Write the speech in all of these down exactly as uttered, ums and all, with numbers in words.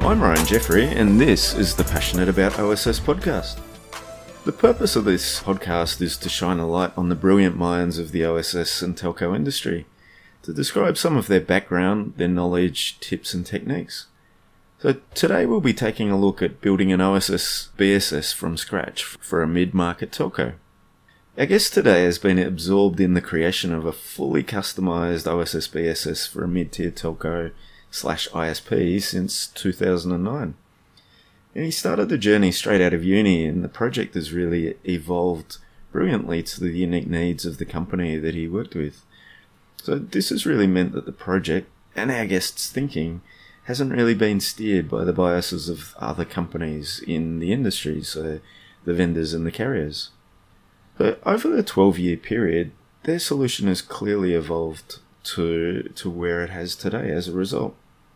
I'm Ryan Jeffrey, and this is the Passionate About O S S podcast. The purpose of this podcast is to shine a light on the brilliant minds of the O S S and telco industry, to describe some of their background, their knowledge, tips and techniques. So today we'll be taking a look at building an O S S B S S from scratch for a mid-market telco. Our guest today has been absorbed in the creation of a fully customised O S S B S S for a mid-tier telco slash I S P since two thousand nine. And he started the journey straight out of uni, and the project has really evolved brilliantly to the unique needs of the company that he worked with. So this has really meant that the project, and our guest's thinking, hasn't really been steered by the biases of other companies in the industry, so the vendors and the carriers. But over the twelve-year period, their solution has clearly evolved to to where it has today as a result.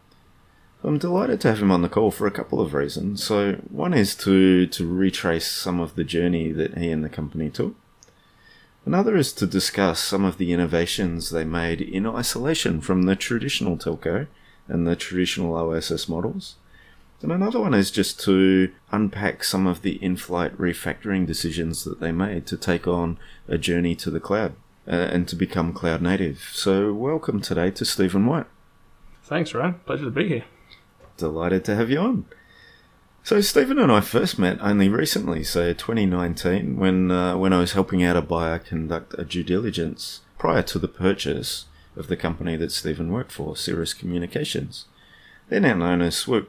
I'm delighted to have him on the call for a couple of reasons. So one is to, to retrace some of the journey that he and the company took. Another is to discuss some of the innovations they made in isolation from the traditional telco and the traditional O S S models. And another one is just to unpack some of the in-flight refactoring decisions that they made to take on a journey to the cloud uh, and to become cloud native. So welcome today to Stephen White. Thanks, Ryan. Pleasure to be here. Delighted to have you on. So Stephen and I first met only recently, so twenty nineteen, when uh, when I was helping out a buyer conduct a due diligence prior to the purchase of the company that Stephen worked for, Cirrus Communications. They're now known as Swoop.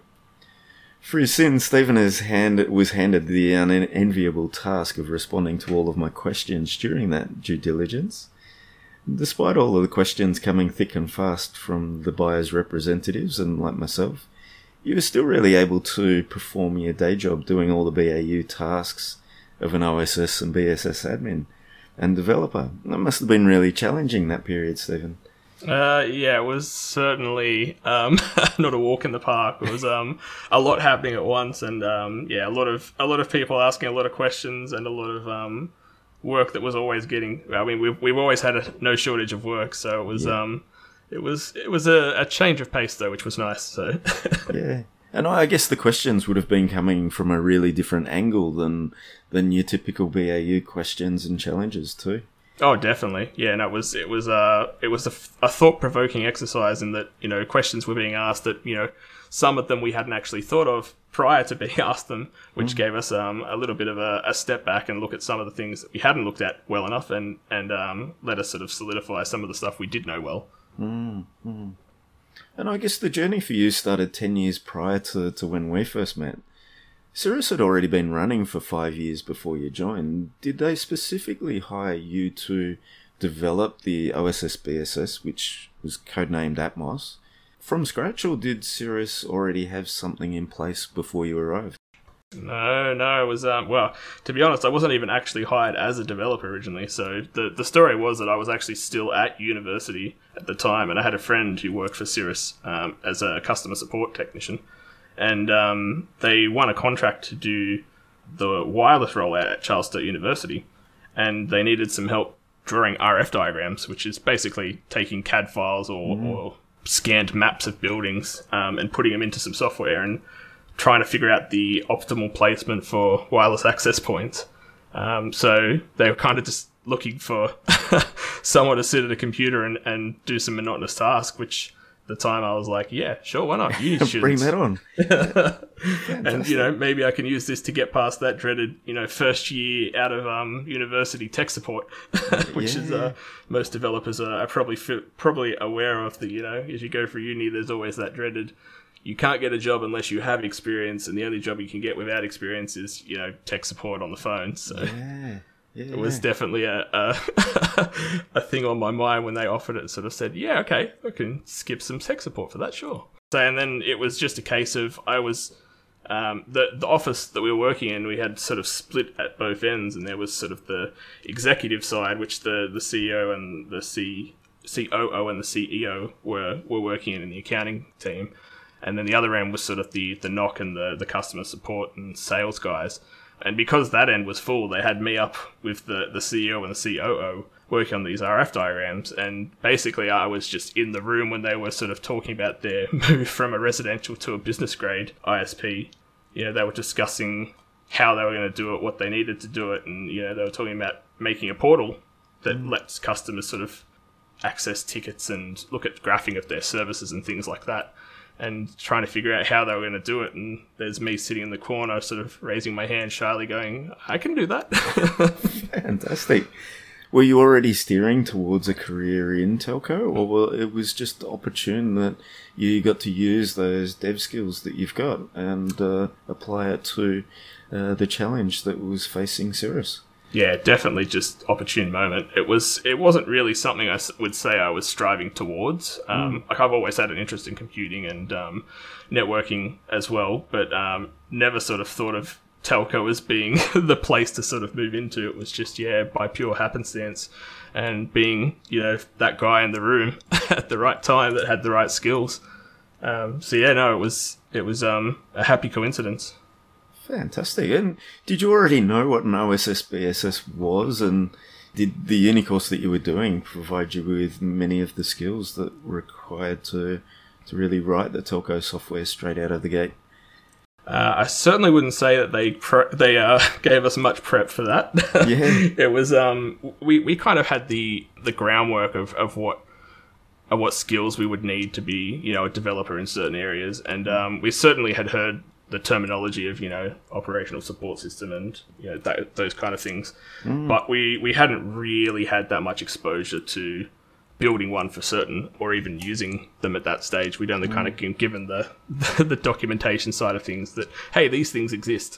For his sins, Stephen has hand, was handed the unenviable task of responding to all of my questions during that due diligence. Despite all of the questions coming thick and fast from the buyer's representatives and like myself, you were still really able to perform your day job doing all the B A U tasks of an O S S and B S S admin and developer. That must have been really challenging, that period, Stephen. Uh, yeah, it was certainly um, not a walk in the park. It was um, a lot happening at once, and um, yeah, a lot of a lot of people asking a lot of questions, and a lot of um, work that was always getting. I mean, we've we've always had a, no shortage of work, so it was. Yeah. Um, It was it was a, a change of pace, though, which was nice. So yeah, and I guess the questions would have been coming from a really different angle than than your typical B A U questions and challenges too. Oh, definitely. Yeah, and no, it was it was uh it was a, a thought provoking exercise in that, you know, questions were being asked that, you know, some of them we hadn't actually thought of prior to being asked them, which mm. gave us um a little bit of a, a step back and look at some of the things that we hadn't looked at well enough, and and um let us sort of solidify some of the stuff we did know well. Mm, mm. And I guess the journey for you started ten years prior to, to when we first met. Cirrus had already been running for five years before you joined. Did they specifically hire you to develop the O S S B S S, which was codenamed Atmos, from scratch, or did Cirrus already have something in place before you arrived? No, no, it was, um, well, to be honest, I wasn't even actually hired as a developer originally. So the, the story was that I was actually still at university at the time, and I had a friend who worked for Cirrus um, as a customer support technician. And um, they won a contract to do the wireless rollout at Charles Sturt University, and they needed some help drawing R F diagrams, which is basically taking C A D files or, mm. or scanned maps of buildings um, and putting them into some software and trying to figure out the optimal placement for wireless access points. Um, so they were kind of just looking for someone to sit at a computer and, and do some monotonous task, which at the time I was like, yeah, sure, why not? You Bring that on. And, you know, maybe I can use this to get past that dreaded, you know, first year out of um, university tech support, which yeah. is uh, most developers are, are probably probably aware of. The, you know, as you go through uni, there's always that dreaded, you can't get a job unless you have experience, and the only job you can get without experience is, you know, tech support on the phone. So yeah, yeah, it was definitely a, a a thing on my mind when they offered it. Sort of said, yeah, okay, I can skip some tech support for that, sure. So, and then it was just a case of I was um, the the office that we were working in. We had sort of split at both ends, and there was sort of the executive side, which the the C E O and the C C O O and the C E O were were working in in the accounting team. And then the other end was sort of the, the N O C and the, the customer support and sales guys. And because that end was full, they had me up with the, the C E O and the C O O working on these R F diagrams. And basically I was just in the room when they were sort of talking about their move from a residential to a business grade I S P. You know, they were discussing how they were going to do it, what they needed to do it. And, you know, they were talking about making a portal that mm. lets customers sort of access tickets and look at graphing of their services and things like that, and trying to figure out how they were going to do it. And there's me sitting in the corner sort of raising my hand shyly going, I can do that. Fantastic. Were you already steering towards a career in telco, or well, it was just opportune that you got to use those dev skills that you've got and uh, apply it to uh, the challenge that was facing Cirrus? Yeah, definitely just opportune moment. It was. It wasn't really something I would say I was striving towards. Um, mm. Like I've always had an interest in computing and um, networking as well, but um, never sort of thought of telco as being the place to sort of move into. It was just, yeah, by pure happenstance and being, you know, that guy in the room at the right time that had the right skills. Um, so yeah, no, it was it was um, a happy coincidence. Fantastic. And did you already know what an O S S B S S was, and did the uni course that you were doing provide you with many of the skills that were required to to really write the telco software straight out of the gate? Uh, I certainly wouldn't say that they pre- they uh, gave us much prep for that. Yeah. It was um we, we kind of had the, the groundwork of, of what of what skills we would need to be, you know, a developer in certain areas, and um, we certainly had heard the terminology of, you know, operational support system and, you know, that, those kind of things. Mm. But we, we hadn't really had that much exposure to building one for certain, or even using them at that stage. We'd only mm. kind of been given the, the the documentation side of things that, hey, these things exist.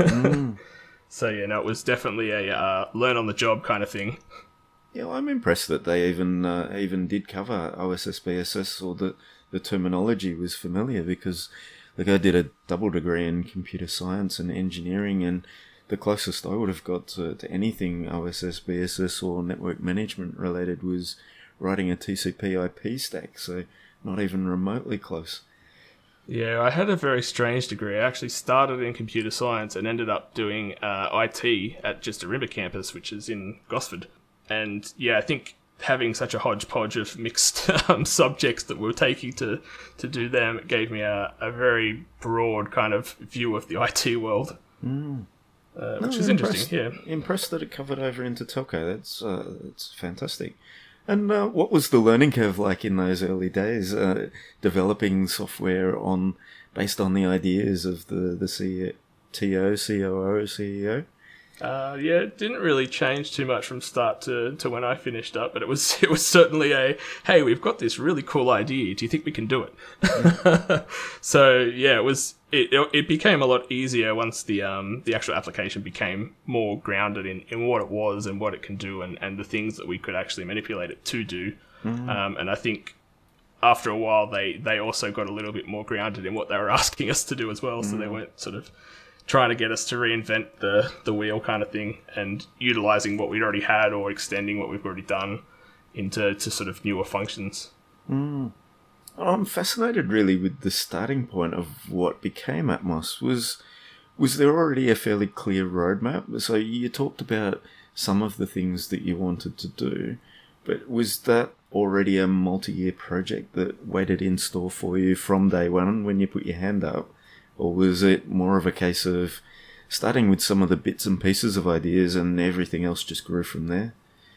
Mm. So, yeah, no, it was definitely a uh, learn on the job kind of thing. Yeah, well, I'm impressed that they even uh, even did cover O S S B S S, or that the terminology was familiar, because like I did a double degree in computer science and engineering, and the closest I would have got to, to anything O S S B S S or network management related was writing a T C P I P stack, so not even remotely close. Yeah, I had a very strange degree. I actually started in computer science and ended up doing uh, I T at just Arimba campus, which is in Gosford. And yeah, I think having such a hodgepodge of mixed um, subjects that we were taking to, to do them, it gave me a, a very broad kind of view of the I T world, mm. uh, which no, is interesting. Yeah, impressed that it covered over into telco. That's uh, that's fantastic. And uh, what was the learning curve like in those early days, uh, developing software on based on the ideas of the the C T O, C O O, C E O? Uh, yeah, it didn't really change too much from start to, to when I finished up, but it was it was certainly a, hey, we've got this really cool idea. Do you think we can do it? Yeah. So yeah, it was it it became a lot easier once the um the actual application became more grounded in, in what it was and what it can do, and, and the things that we could actually manipulate it to do. Mm-hmm. Um, and I think after a while they they also got a little bit more grounded in what they were asking us to do as well. Mm-hmm. So they weren't sort of trying to get us to reinvent the, the wheel kind of thing, and utilising what we'd already had or extending what we've already done into to sort of newer functions. Mm. I'm fascinated really with the starting point of what became Atmos. Was was there already a fairly clear roadmap? So you talked about some of the things that you wanted to do, but was that already a multi-year project that waited in store for you from day one when you put your hand up? Or was it more of a case of starting with some of the bits and pieces of ideas and everything else just grew from there?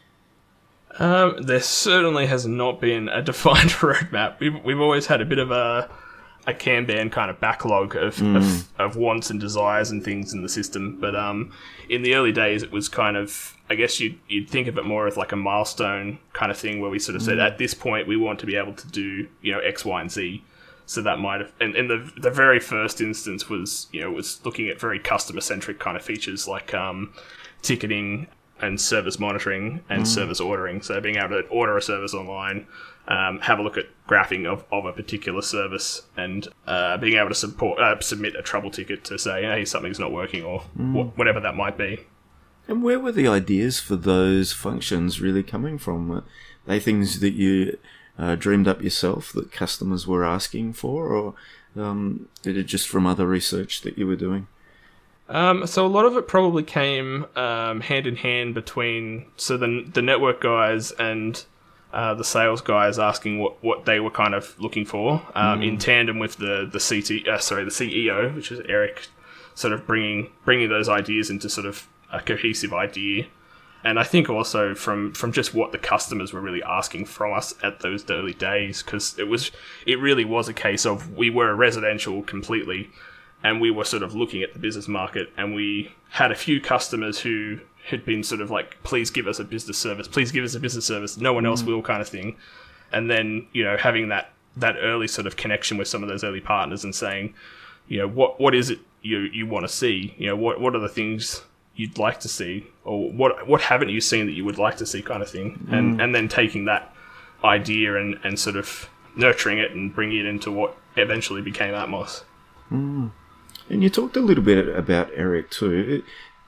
Um, there certainly has not been a defined roadmap. We've, we've always had a bit of a a Kanban kind of backlog of, mm. of of wants and desires and things in the system. But um, in the early days, it was kind of, I guess you'd, you'd think of it more as like a milestone kind of thing, where we sort of mm. said, at this point, we want to be able to do, you know, X, Y, and Z. So that might have, and, and the the very first instance was, you know, was looking at very customer centric kind of features like um, ticketing and service monitoring and mm. service ordering. So being able to order a service online, um, have a look at graphing of, of a particular service, and uh, being able to support uh, submit a trouble ticket to say, hey, something's not working, or mm. wh- whatever that might be. And where were the ideas for those functions really coming from? Are they things that you Uh, dreamed up yourself that customers were asking for, or um, did it just from other research that you were doing? Um, so a lot of it probably came um, hand in hand between so the the network guys and uh, the sales guys asking what, what they were kind of looking for um, mm. in tandem with the the C T uh, sorry the C E O, which is Eric, sort of bringing bringing those ideas into sort of a cohesive idea. And I think also from, from just what the customers were really asking from us at those early days, because it was it really was a case of we were residential completely. And we were sort of looking at the business market, and we had a few customers who had been sort of like, please give us a business service, please give us a business service, no one else mm. will kind of thing. And then, you know, having that, that early sort of connection with some of those early partners and saying, you know, what what is it you, you want to see? You know, what what are the things you'd like to see? Or what what haven't you seen that you would like to see kind of thing? Mm. And and then taking that idea and, and sort of nurturing it and bringing it into what eventually became Atmos. Mm. And you talked a little bit about Eric too.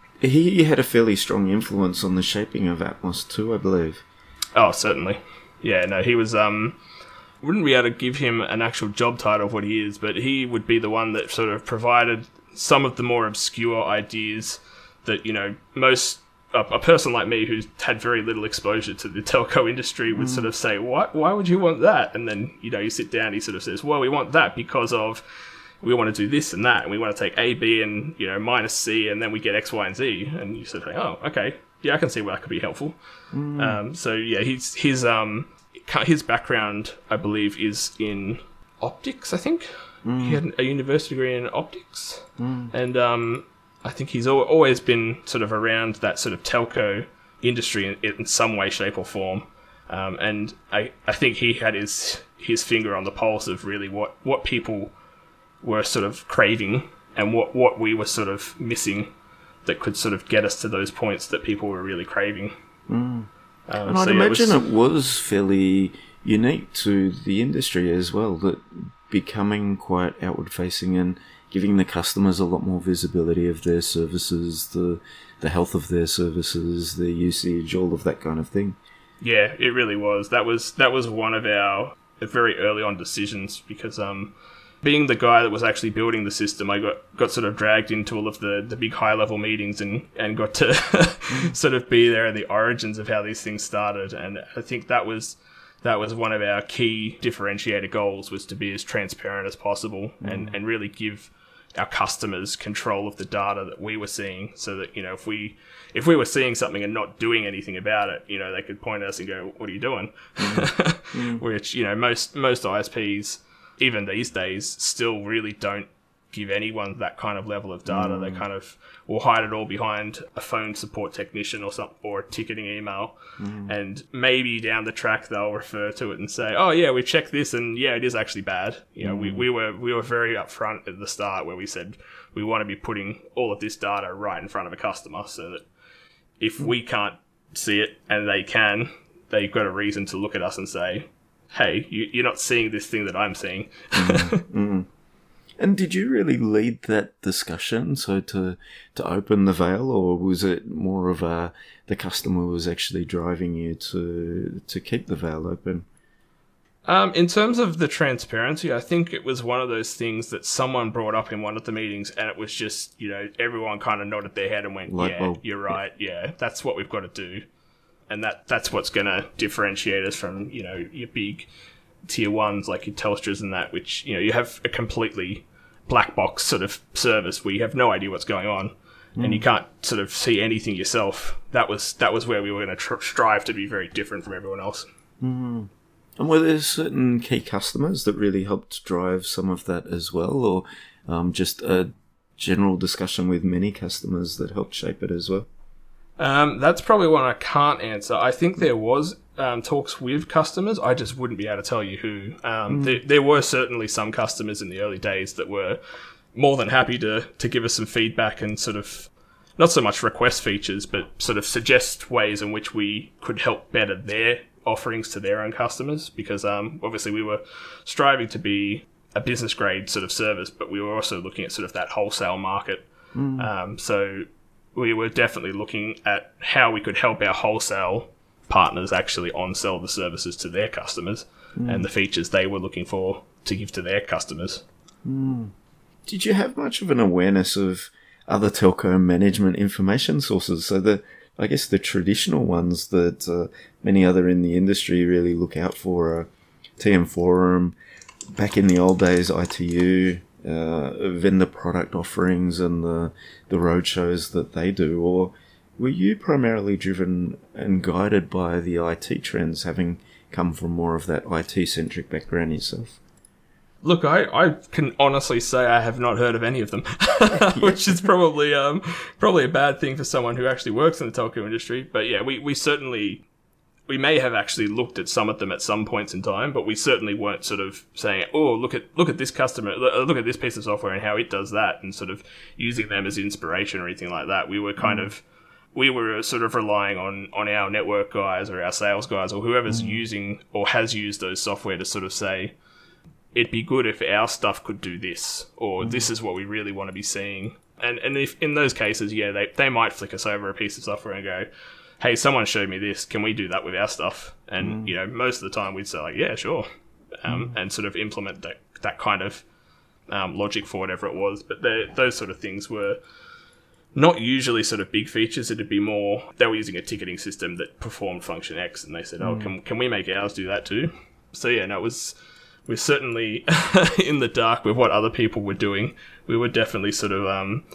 He had a fairly strong influence on the shaping of Atmos too, I believe. Oh, certainly. Yeah, no, he was... Um, wouldn't be able to give him an actual job title of what he is, but he would be the one that sort of provided some of the more obscure ideas that, you know, most... A, a person like me who's had very little exposure to the telco industry would mm. sort of say, what? Why would you want that? And then, you know, you sit down and he sort of says, well, we want that because of... we want to do this and that, and we want to take A, B, and, you know, minus C, and then we get X, Y, and Z. And you sort of think, oh, okay, yeah, I can see where that could be helpful. Mm. Um, so yeah, his his um his background, I believe, is in optics. I think mm. he had a university degree in optics, mm. and um, I think he's al- always been sort of around that sort of telco industry in, in some way, shape, or form. Um, and I I think he had his his finger on the pulse of really what what people were sort of craving and what, what we were sort of missing that could sort of get us to those points that people were really craving. Mm. Um, and I'd so, yeah, imagine it was, it was fairly unique to the industry as well, that becoming quite outward-facing and giving the customers a lot more visibility of their services, the the health of their services, their usage, all of that kind of thing. Yeah, it really was. That was that was one of our very early on decisions because... um. Being the guy that was actually building the system, I got, got sort of dragged into all of the, the big high-level meetings and, and got to sort of be there at the origins of how these things started. And I think that was that was one of our key differentiator goals, was to be as transparent as possible mm. and, and really give our customers control of the data that we were seeing, so that, you know, if we if we were seeing something and not doing anything about it, you know, they could point at us and go, what are you doing? Mm. mm. Which, you know, most most I S Ps... even these days, still really don't give anyone that kind of level of data. Mm. They kind of will hide it all behind a phone support technician or something, or a ticketing email. Mm. And maybe down the track they'll refer to it and say, "Oh yeah, we checked this, and yeah, it is actually bad." You know, mm. we, we were we were very upfront at the start where we said we want to be putting all of this data right in front of a customer, so that if mm. we can't see it and they can, they've got a reason to look at us and say, hey, you, you're not seeing this thing that I'm seeing. mm, mm. And did you really lead that discussion, so to to open the veil, or was it more of a the customer was actually driving you to to keep the veil open? Um, in terms of the transparency, I think it was one of those things that someone brought up in one of the meetings, and it was just, you know, everyone kind of nodded their head and went, Light yeah, bulb. You're right, yeah. yeah, that's what we've got to do. And that that's what's going to differentiate us from, you know, your big tier ones like your Telstras and that, which, you know, you have a completely black box sort of service where you have no idea what's going on mm. and you can't sort of see anything yourself. That was that was where we were going to tr- strive to be very different from everyone else. Mm. And were there certain key customers that really helped drive some of that as well, or um, just a general discussion with many customers that helped shape it as well? Um, that's probably one I can't answer. I think there was um, talks with customers. I just wouldn't be able to tell you who. Um, mm. there, there were certainly some customers in the early days that were more than happy to, to give us some feedback and sort of, not so much request features, but sort of suggest ways in which we could help better their offerings to their own customers. Because um, obviously we were striving to be a business grade sort of service, but we were also looking at sort of that wholesale market. Mm. Um, so... we were definitely looking at how we could help our wholesale partners actually on-sell the services to their customers mm. and the features they were looking for to give to their customers. Mm. Did you have much of an awareness of other telco management information sources. So the, I guess the traditional ones that uh, many other in the industry really look out for are T M Forum, back in the old days, I T U, uh, vendor product offerings and the, the road shows that they do. Or were you primarily driven and guided by the I T trends, having come from more of that I T-centric background yourself? Look, I, I can honestly say I have not heard of any of them, which is probably um probably a bad thing for someone who actually works in the telco industry. But yeah, we, we certainly, we may have actually looked at some of them at some points in time, but we certainly weren't sort of saying, oh, look at look at this customer, look at this piece of software and how it does that, and sort of using them as inspiration or anything like that. We were kind mm. of, we were sort of relying on, on our network guys or our sales guys or whoever's mm. using or has used those software to sort of say, it'd be good if our stuff could do this, or mm. this is what we really want to be seeing. And and if in those cases, yeah, they, they might flick us over a piece of software and go, hey, someone showed me this, can we do that with our stuff? And, mm. you know, most of the time we'd say, like, yeah, sure, um, mm. and sort of implement that, that kind of um, logic for whatever it was. But those sort of things were not usually sort of big features. It'd be more, they were using a ticketing system that performed function X, and they said, oh, mm. can can we make ours do that too? So, yeah, no, it was... We're certainly in the dark with what other people were doing. We were definitely sort of um,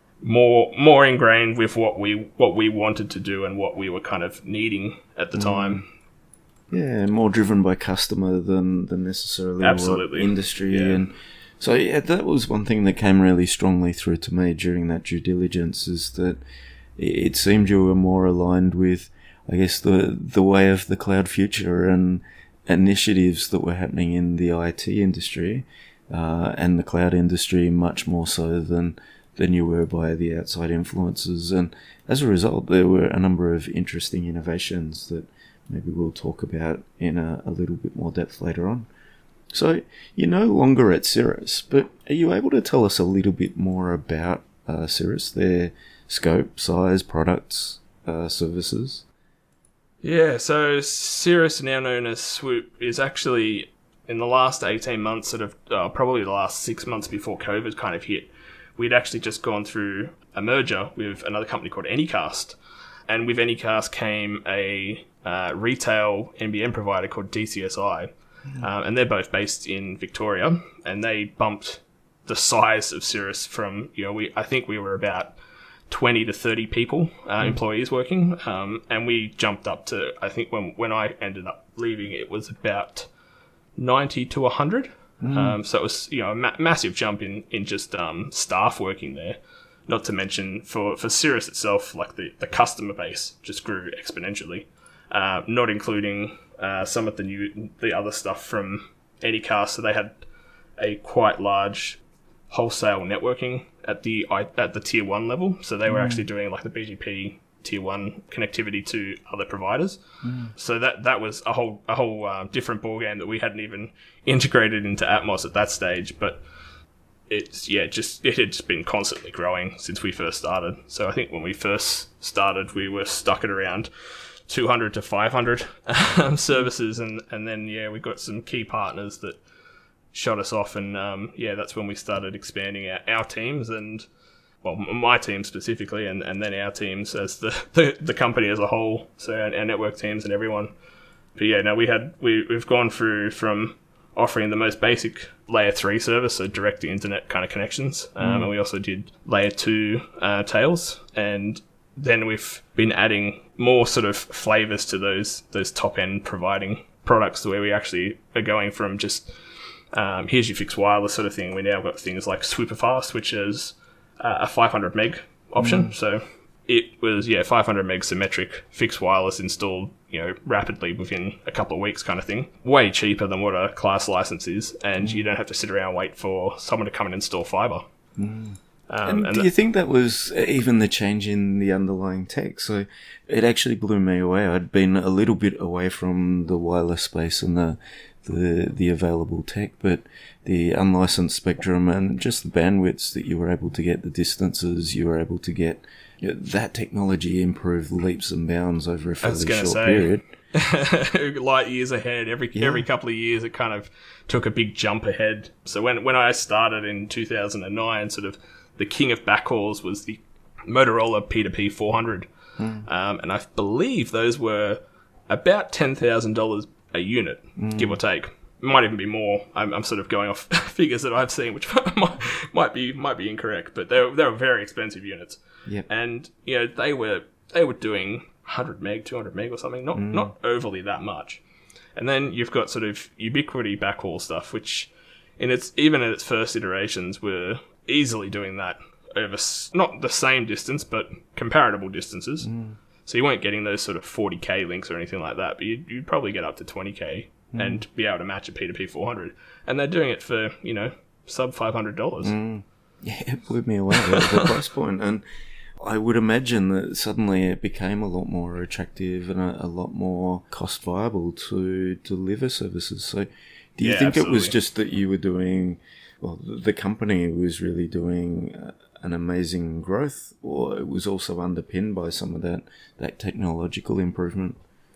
more more ingrained with what we what we wanted to do and what we were kind of needing at the mm. time. Yeah, more driven by customer than, than necessarily Absolutely. industry. Yeah. And so yeah, that was one thing that came really strongly through to me during that due diligence, is that it seemed you were more aligned with, I guess, the the way of the cloud future and initiatives that were happening in the I T industry uh, and the cloud industry, much more so than than you were by the outside influences. And as a result, there were a number of interesting innovations that maybe we'll talk about in a, a little bit more depth later on. So you're no longer at Cirrus, but are you able to tell us a little bit more about uh, Cirrus, their scope, size, products, uh, services? Yeah, so Cirrus, now known as Swoop, is actually, in the last eighteen months, sort of, uh, probably the last six months before COVID kind of hit, we'd actually just gone through a merger with another company called Anycast. And with Anycast came a uh, retail N B N provider called D C S I. Mm. Um, and they're both based in Victoria. And they bumped the size of Cirrus from, you know, we I think we were about twenty to thirty people, uh, mm. employees working, um, and we jumped up to, I think when when I ended up leaving, it was about ninety to one hundred. Mm. Um, so it was, you know, a ma- massive jump in, in just um, staff working there. Not to mention for, for Cirrus itself, like the, the customer base just grew exponentially, uh, not including uh, some of the new the other stuff from Anycast. So they had a quite large wholesale networking at the at the tier one level, so they were mm. actually doing like the B G P tier one connectivity to other providers. Mm. So that that was a whole a whole uh, different ballgame that we hadn't even integrated into Atmos at that stage. But it's yeah, just it had just been constantly growing since we first started. So I think when we first started, we were stuck at around two hundred to five hundred um, services, and and then yeah, we got some key partners that shot us off, and um, yeah, that's when we started expanding our, our teams, and well, my team specifically, and, and then our teams as the, the, the company as a whole, so our, our network teams and everyone. But yeah, no, we had we we've gone through from offering the most basic layer three service, so direct to internet kind of connections, um, mm. and we also did layer two uh, tails, and then we've been adding more sort of flavors to those those top end providing products, where we actually are going from just Um, here's your fixed wireless sort of thing. We now got things like Superfast, which is uh, a five hundred meg option. Mm. So it was, yeah, five hundred meg symmetric fixed wireless installed, you know, rapidly within a couple of weeks kind of thing. Way cheaper than what a class license is. And mm. you don't have to sit around and wait for someone to come and install fiber. Mm. Um, and, and do you think that was even the change in the underlying tech? So it actually blew me away. I'd been a little bit away from the wireless space and the the the available tech, but the unlicensed spectrum and just the bandwidths that you were able to get, the distances you were able to get, you know, that technology improved leaps and bounds over a fairly short say, period. Light years ahead. Every yeah. every couple of years, it kind of took a big jump ahead. So when when I started in two thousand nine, sort of the king of backhauls was the Motorola P two P four hundred. Mm. Um, and I believe those were about ten thousand dollars a unit, mm. give or take. It might even be more. I'm, I'm sort of going off figures that I've seen, which might, might be might be incorrect, but they were, they were very expensive units. Yep. And you know they were they were doing one hundred meg, two hundred meg or something, not mm. not overly that much. And then you've got sort of Ubiquiti backhaul stuff, which in its even in its first iterations were easily doing that over not the same distance but comparable distances. Mm. So you weren't getting those sort of forty K links or anything like that, but you'd, you'd probably get up to twenty K. Mm. And be able to match a P two P four hundred. And they're doing it for, you know, sub five hundred dollars. Mm. Yeah, it blew me away, the, the price point. And I would imagine that suddenly it became a lot more attractive and a, a lot more cost viable to deliver services. So do you yeah, think absolutely. It was just that you were doing, well, the company was really doing uh, an amazing growth, or it was also underpinned by some of that, that technological improvement?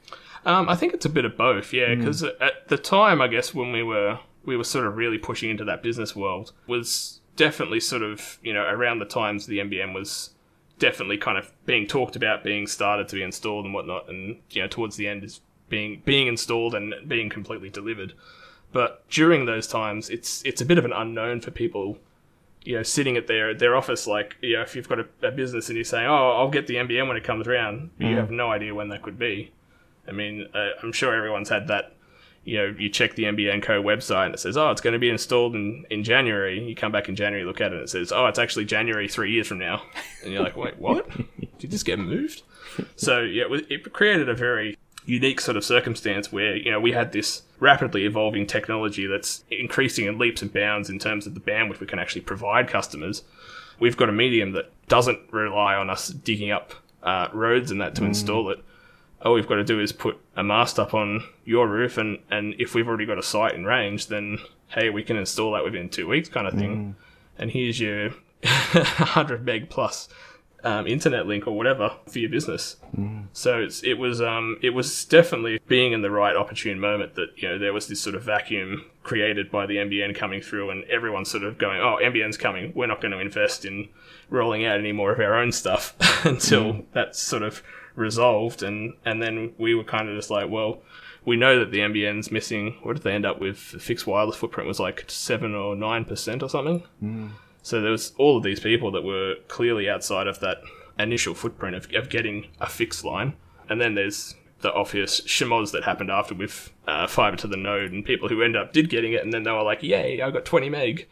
Um, I think it's a bit of both, yeah, because mm. at the time, I guess, when we were we were sort of really pushing into that business world, was definitely sort of, you know, around the times the M B M was definitely kind of being talked about, being started to be installed and whatnot, and, you know, towards the end is being being installed and being completely delivered. But during those times, it's it's a bit of an unknown for people, you know, sitting at their their office, like, you know, if you've got a, a business and you're saying, oh, I'll get the M B M when it comes around, but mm. you have no idea when that could be. I mean, uh, I'm sure everyone's had that, you know, you check the M B N Co website and it says, oh, it's going to be installed in, in January. You come back in January, look at it, and it says, oh, it's actually January three years from now. And you're like, wait, what? Did this get moved? So, yeah, it, was, it created a very unique sort of circumstance where, you know, we had this rapidly evolving technology that's increasing in leaps and bounds in terms of the bandwidth we can actually provide customers. We've got a medium that doesn't rely on us digging up uh, roads and that to mm. install it. All we've got to do is put a mast up on your roof, and, and if we've already got a site in range, then, hey, we can install that within two weeks kind of thing. Mm. And here's your one hundred meg plus um, internet link or whatever for your business. Mm. So it's, it was um it was definitely being in the right opportune moment that, you know, there was this sort of vacuum created by the M B N coming through, and everyone's sort of going, oh, M B N's coming. We're not going to invest in rolling out any more of our own stuff until mm. that's sort of resolved. And and then we were kind of just like, well, we know that the M B N's missing, what did they end up with? The fixed wireless footprint was like seven or nine percent or something. Mm. So there was all of these people that were clearly outside of that initial footprint of, of getting a fixed line. And then there's the obvious schmoz that happened after with uh, fiber to the node, and people who end up did getting it, and then they were like, yay, I got twenty meg.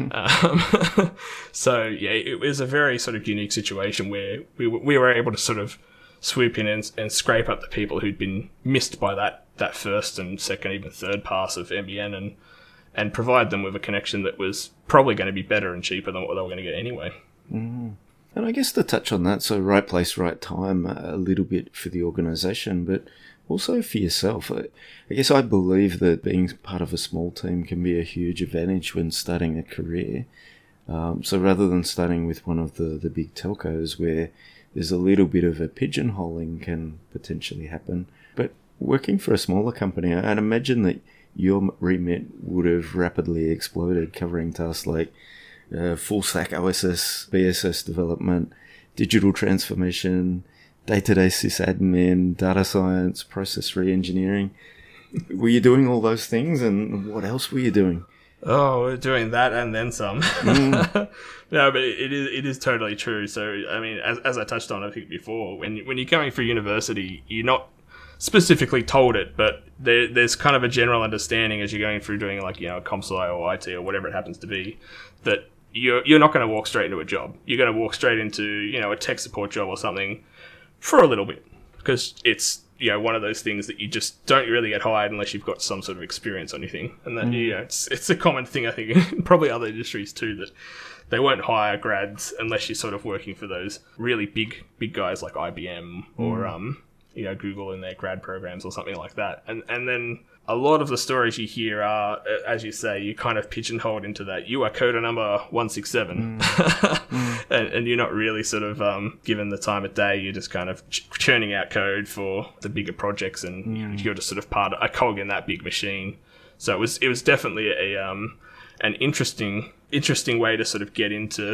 Mm-hmm. Um, so yeah, it was a very sort of unique situation where we w- we were able to sort of swoop in and, and scrape up the people who'd been missed by that, that first and second, even third pass of M B N, and and provide them with a connection that was probably going to be better and cheaper than what they were going to get anyway. Mm. And I guess to touch on that, so right place, right time, a little bit for the organisation, but also for yourself. I guess I believe that being part of a small team can be a huge advantage when starting a career. Um, so rather than starting with one of the, the big telcos where there's a little bit of a pigeonholing can potentially happen, but working for a smaller company, I'd imagine that your remit would have rapidly exploded, covering tasks like uh, full stack O S S, B S S development, digital transformation, day-to-day sysadmin, data science, process re-engineering. Were you doing all those things, and what else were you doing? Oh, we're doing that and then some. Mm. No, but it is it is totally true. So, I mean, as as I touched on, I think before, when when you're going through university, you're not specifically told it, but there there's kind of a general understanding as you're going through doing, like, you know, comp sci or I T or whatever it happens to be, that you're you're not going to walk straight into a job. You're going to walk straight into, you know, a tech support job or something for a little bit, because it's, you know, one of those things that you just don't really get hired unless you've got some sort of experience on your thing. And then, mm. you know, it's it's a common thing, I think, in probably other industries too, that they won't hire grads unless you're sort of working for those really big big guys like I B M or, mm. um, you know, Google in their grad programs or something like that. And and then a lot of the stories you hear are, as you say, you kind of pigeonholed into that. You are coder number one six seven. Mm. mm. And, and you're not really sort of um, given the time of day. You're just kind of ch- churning out code for the bigger projects, and mm. you're just sort of part of a cog in that big machine. So it was it was definitely a um, an interesting interesting way to sort of get into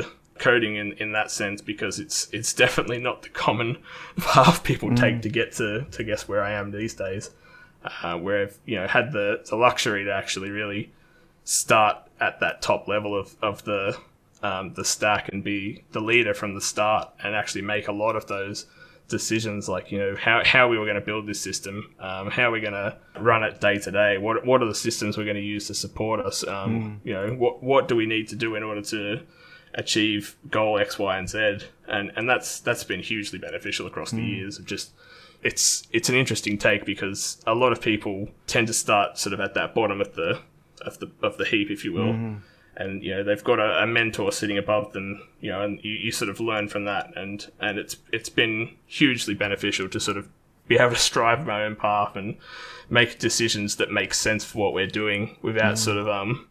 coding in, in that sense, because it's it's definitely not the common path people mm. take to get to, to guess where I am these days. Uh, where I've, you know, had the, the luxury to actually really start at that top level of, of the um, the stack and be the leader from the start, and actually make a lot of those decisions, like, you know, how, how we were going to build this system, um, how we're going to run it day to day, what what are the systems we're going to use to support us, um, mm. you know, what what do we need to do in order to achieve goal X, Y, and Z, and and that's that's been hugely beneficial across mm. the years of just. It's it's an interesting take, because a lot of people tend to start sort of at that bottom of the of the of the heap, if you will, mm-hmm. and you know they've got a, a mentor sitting above them, you know, and you, you sort of learn from that, and and it's it's been hugely beneficial to sort of be able to strive my own path and make decisions that make sense for what we're doing without mm. sort of um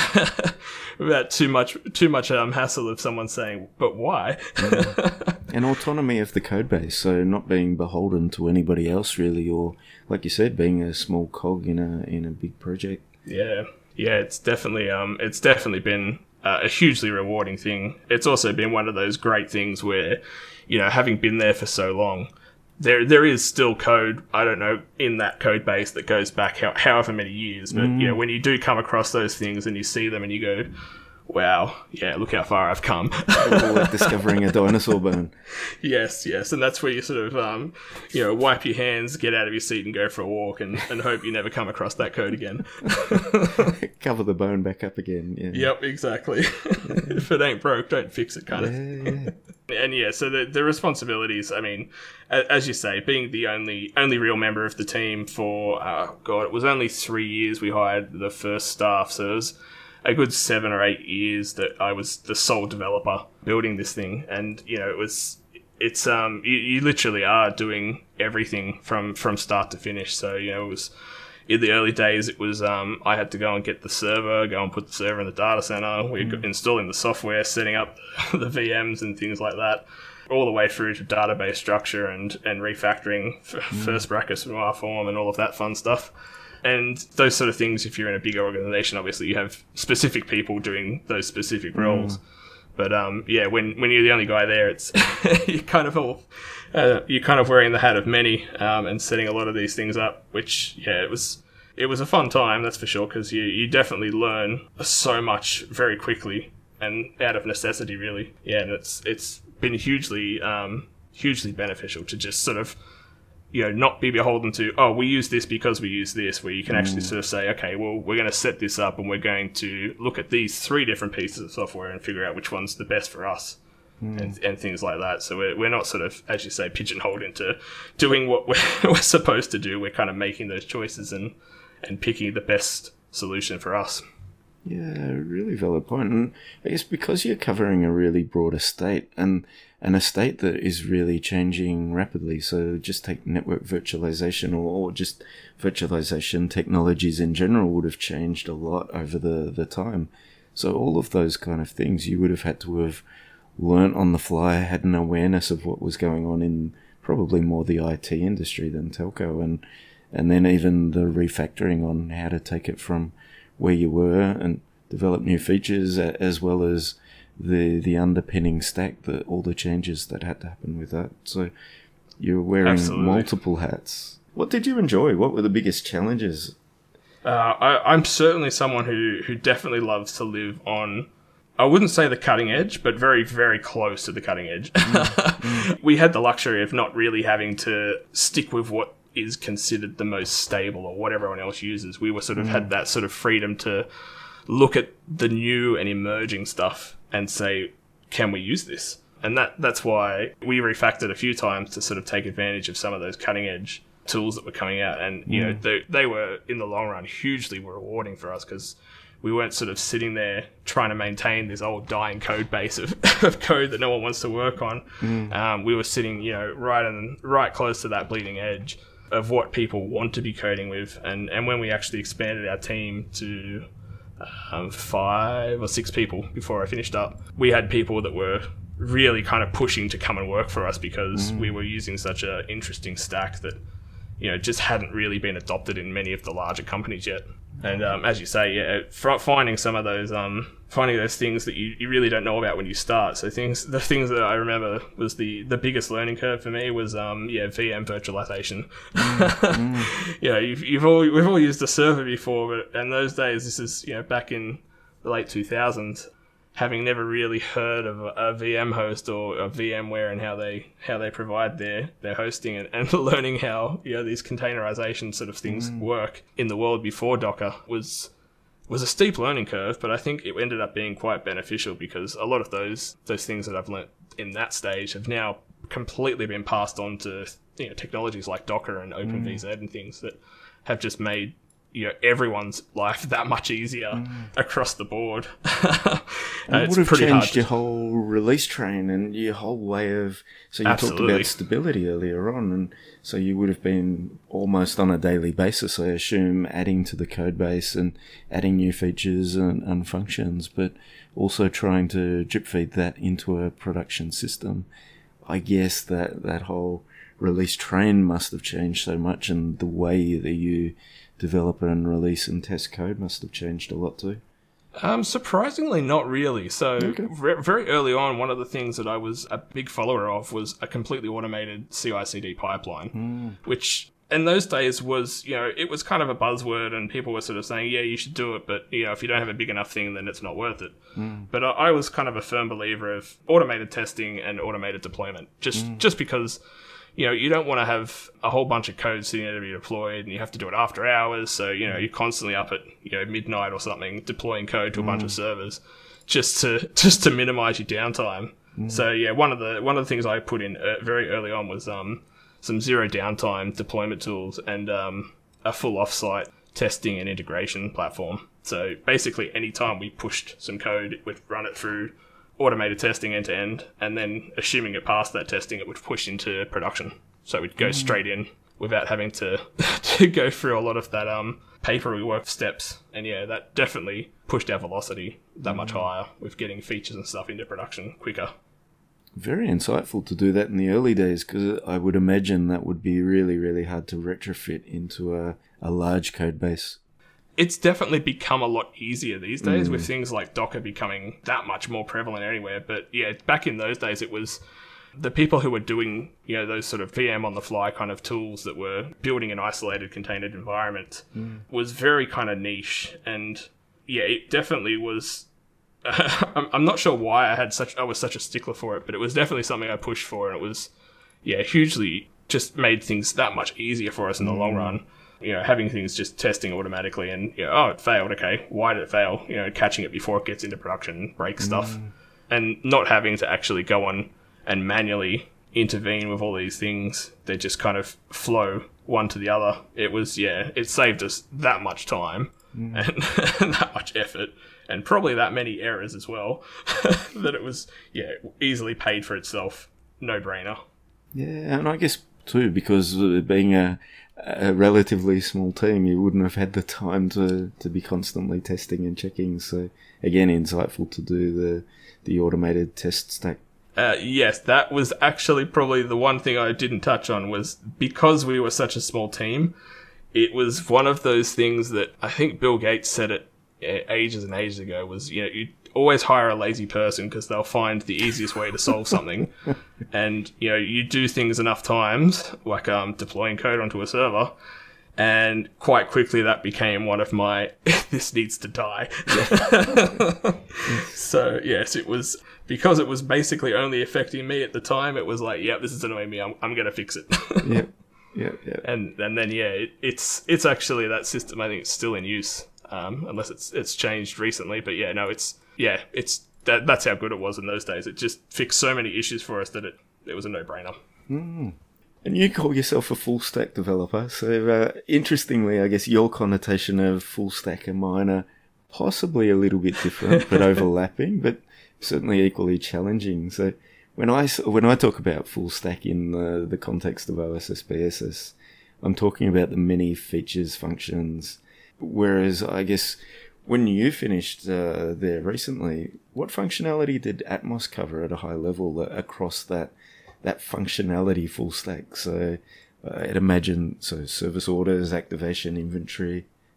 without too much too much um hassle of someone saying, but why? mm. And autonomy of the code base, so not being beholden to anybody else really, or like you said, being a small cog in a in a big project. Yeah, yeah, it's definitely um, it's definitely been uh, a hugely rewarding thing. It's also been one of those great things where, you know, having been there for so long, there there is still code, I don't know, in that code base that goes back how, however many years. But mm. you know, when you do come across those things and you see them and you go, wow, yeah, look how far I've come. Like discovering a dinosaur bone. Yes, yes. And that's where you sort of, um, you know, wipe your hands, get out of your seat and go for a walk, and, and hope you never come across that code again. Cover the bone back up again. Yeah. Yep, exactly. Yeah. If it ain't broke, don't fix it, kind yeah, of. Yeah. And yeah, so the, the responsibilities, I mean, as you say, being the only only real member of the team for, uh, God, it was only three years we hired the first staff, so it was a good seven or eight years that I was the sole developer building this thing. And, you know, it was, it's, um, you, you literally are doing everything from, from start to finish. So, you know, it was, in the early days, it was, um, I had to go and get the server, go and put the server in the data center. We were mm. installing the software, setting up the V Ms and things like that, all the way through to database structure and, and refactoring f- mm. first brackets from R form and all of that fun stuff. And those sort of things, if you're in a bigger organization, obviously you have specific people doing those specific roles. Mm. But um, yeah, when, when you're the only guy there, it's you're kind of all uh, you're kind of wearing the hat of many, um, and setting a lot of these things up. Which yeah, it was it was a fun time, that's for sure, because you you definitely learn so much very quickly and out of necessity, really. Yeah, and it's it's been hugely um, hugely beneficial to just sort of, you know, not be beholden to, oh, we use this because we use this, where you can actually mm. sort of say, okay, well, we're going to set this up and we're going to look at these three different pieces of software and figure out which one's the best for us, mm. and, and things like that. So we're, we're not sort of, as you say, pigeonholed into doing what we're, we're supposed to do. We're kind of making those choices and, and picking the best solution for us. Yeah, really valid point. And I guess because you're covering a really broad estate, and an estate that is really changing rapidly, so just take network virtualization, or, or just virtualization technologies in general would have changed a lot over the, the time. So all of those kind of things you would have had to have learnt on the fly, had an awareness of what was going on in probably more the I T industry than telco, and and then even the refactoring on how to take it from where you were and develop new features, as well as the the underpinning stack, the all the changes that had to happen with that. So you're wearing Absolutely. multiple hats. What did you enjoy? What were the biggest challenges? Uh, I, I'm certainly someone who, who definitely loves to live on, I wouldn't say the cutting edge, but very, very close to the cutting edge. Mm. mm. We had the luxury of not really having to stick with what is considered the most stable or what everyone else uses. We were sort of mm. had that sort of freedom to look at the new and emerging stuff and say, can we use this? And that that's why we refactored a few times to sort of take advantage of some of those cutting edge tools that were coming out. And, you mm. know, they, they were, in the long run, hugely rewarding for us, because we weren't sort of sitting there trying to maintain this old dying code base of, of code that no one wants to work on. Mm. Um, we were sitting, you know, right in, right close to that bleeding edge of what people want to be coding with. And, and when we actually expanded our team to um, five or six people before I finished up, we had people that were really kind of pushing to come and work for us, because mm. we were using such an interesting stack that, you know, just hadn't really been adopted in many of the larger companies yet. And um, as you say, yeah, fr- finding some of those, um, finding those things that you, you really don't know about when you start. So things, the things that I remember was the, the biggest learning curve for me was, um, yeah, V M virtualization. Mm. Yeah, you've, you've all we've all used a server before, but in those days, this is you know back in the late two thousands. Having never really heard of a, a V M host or a VMware and how they how they provide their, their hosting and, and learning how you know these containerization sort of things mm. work in the world before Docker was was a steep learning curve, but I think it ended up being quite beneficial because a lot of those those things that I've learnt in that stage have now completely been passed on to you know technologies like Docker and OpenVZ mm. and things that have just made you know everyone's life that much easier mm. across the board. And it would have changed your whole release train and your whole way of. So you Absolutely. talked about stability earlier on, and so you would have been almost on a daily basis, I assume, adding to the code base and adding new features and, and functions, but also trying to drip feed that into a production system. I guess that that whole release train must have changed so much, and the way that you develop and release and test code must have changed a lot too. Um, surprisingly, not really. So okay. re- very early on, one of the things that I was a big follower of was a completely automated C I C D pipeline, mm. which in those days was, you know, it was kind of a buzzword and people were sort of saying, yeah, you should do it, but, you know, if you don't have a big enough thing, then it's not worth it. Mm. But I, I was kind of a firm believer of automated testing and automated deployment, just mm. just because you know, you don't want to have a whole bunch of code sitting there to be deployed and you have to do it after hours. So, you know, you're constantly up at, you know, midnight or something, deploying code to a mm. bunch of servers just to, just to minimize your downtime. Mm. So yeah, one of the, one of the things I put in uh, very early on was, um, some zero downtime deployment tools and, um, a full offsite testing and integration platform. So basically anytime we pushed some code, it would run it through automated testing end to end, and then assuming it passed that testing, it would push into production. So it would go mm. straight in without having to to go through a lot of that um paperwork steps. And yeah, that definitely pushed our velocity that mm. much higher with getting features and stuff into production quicker. Very insightful to do that in the early days, because I would imagine that would be really, really hard to retrofit into a, a large code base. It's definitely become a lot easier these days mm. with things like Docker becoming that much more prevalent everywhere. But yeah, back in those days, it was the people who were doing, you know, those sort of V M on the fly kind of tools that were building an isolated contained environment mm. was very kind of niche. And yeah, it definitely was. Uh, I'm not sure why I had such, I was such a stickler for it, but it was definitely something I pushed for. And it was, yeah, hugely just made things that much easier for us in the mm. long run. You know, having things just testing automatically and, you know, oh, it failed, okay, why did it fail? You know, catching it before it gets into production, break stuff, mm. and not having to actually go on and manually intervene with all these things. They just kind of flow one to the other. It was, yeah, it saved us that much time mm. and, and that much effort and probably that many errors as well that it was, yeah, easily paid for itself. No brainer. Yeah, and I guess too, because being a a relatively small team, you wouldn't have had the time to, to be constantly testing and checking. So again, insightful to do the the automated test stack. Uh, yes, that was actually probably the one thing I didn't touch on was because we were such a small team, it was one of those things that I think Bill Gates said it ages and ages ago was, you know, you always hire a lazy person because they'll find the easiest way to solve something. And, you know, you do things enough times, like um, deploying code onto a server, and quite quickly that became one of my, this needs to die. So, yes, it was, because it was basically only affecting me at the time, it was like, yeah, this is annoying me, I'm, I'm going to fix it. Yeah, yeah, yeah. And, and then, yeah, it, it's it's actually, that system, I think it's still in use, um, unless it's it's changed recently. But yeah, no, it's, yeah, it's that. That's how good it was in those days. It just fixed so many issues for us that it, it was a no-brainer. Mm. And you call yourself a full-stack developer. So uh, interestingly, I guess your connotation of full-stack and mine are possibly a little bit different, but overlapping, but certainly equally challenging. So when I, when I talk about full-stack in the, the context of O S S B S S, I'm talking about the many features, functions, whereas I guess when you finished uh, there recently, what functionality did Atmos cover at a high level across that that functionality full stack? So uh, I'd imagine, so service orders, activation, inventory,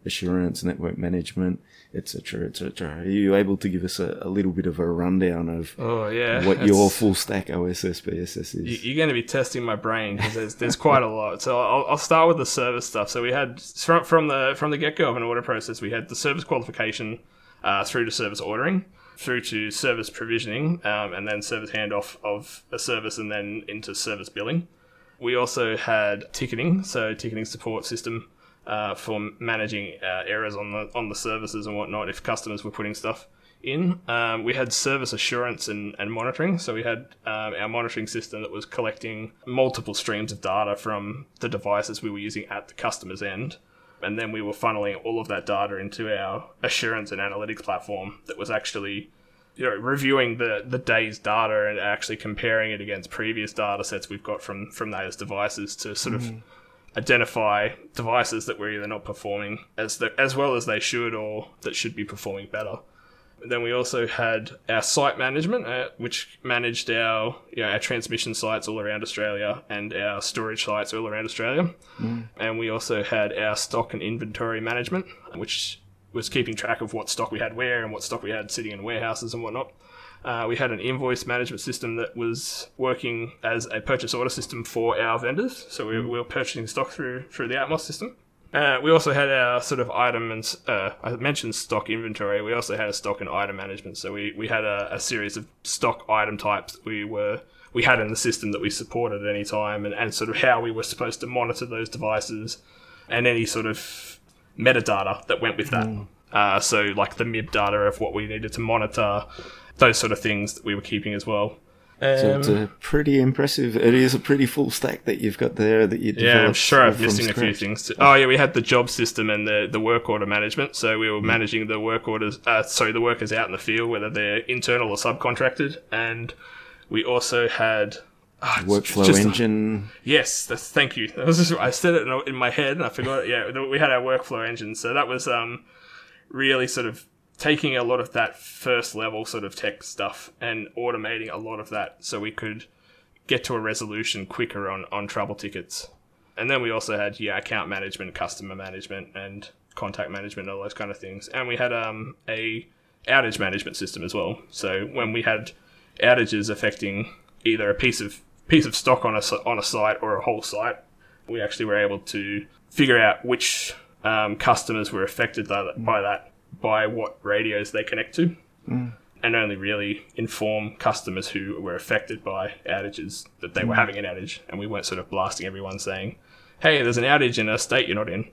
assurance, network management, et cetera, et cetera. Are you able to give us a, a little bit of a rundown of oh, yeah, what your full stack O S S B S S is? You're going to be testing my brain because there's there's quite a lot. So I'll, I'll start with the service stuff. So we had from from the from the get go of an order process, we had the service qualification uh, through to service ordering, through to service provisioning, um, and then service handoff of a service, and then into service billing. We also had ticketing, so ticketing support system uh, for managing uh, errors on the on the services and whatnot if customers were putting stuff in. Um, we had service assurance and, and monitoring, so we had um, our monitoring system that was collecting multiple streams of data from the devices we were using at the customer's end. And then we were funneling all of that data into our assurance and analytics platform that was actually, you know, reviewing the, the day's data and actually comparing it against previous data sets we've got from, from those devices to sort mm. of identify devices that were either not performing as the, as well as they should or that should be performing better. Then we also had our site management, uh, which managed our you know, our transmission sites all around Australia and our storage sites all around Australia. Mm. And we also had our stock and inventory management, which was keeping track of what stock we had where and what stock we had sitting in warehouses and whatnot. Uh, we had an invoice management system that was working as a purchase order system for our vendors. So we, we were purchasing stock through through the Atmos system. Uh, we also had our sort of item and uh, I mentioned stock inventory. We also had a stock and item management. So we, we had a, a series of stock item types that we were we had in the system that we supported at any time, and, and sort of how we were supposed to monitor those devices and any sort of metadata that went with that. Mm. Uh, so like the M I B data of what we needed to monitor, those sort of things that we were keeping as well. Um, so it's a pretty impressive, it is a pretty full stack that you've got there that you developed. Yeah, I'm sure I'm missing a few things. Too. Oh yeah, we had the job system and the, the work order management. So we were mm. managing the work orders, uh, sorry, the workers out in the field, whether they're internal or subcontracted. And we also had... Oh, workflow just, engine. Yes, that's, thank you. That was just, I said it in, in my head and I forgot it. Yeah, we had our workflow engine. So that was um really sort of taking a lot of that first level sort of tech stuff and automating a lot of that so we could get to a resolution quicker on, on trouble tickets. And then we also had, yeah, account management, customer management, and contact management, all those kind of things. And we had um a outage management system as well. So when we had outages affecting either a piece of piece of stock on a, on a site or a whole site, we actually were able to figure out which um, customers were affected by that, by that by what radios they connect to, mm. and only really inform customers who were affected by outages that they mm. were having an outage, and we weren't sort of blasting everyone saying, hey, there's an outage in a state you're not in.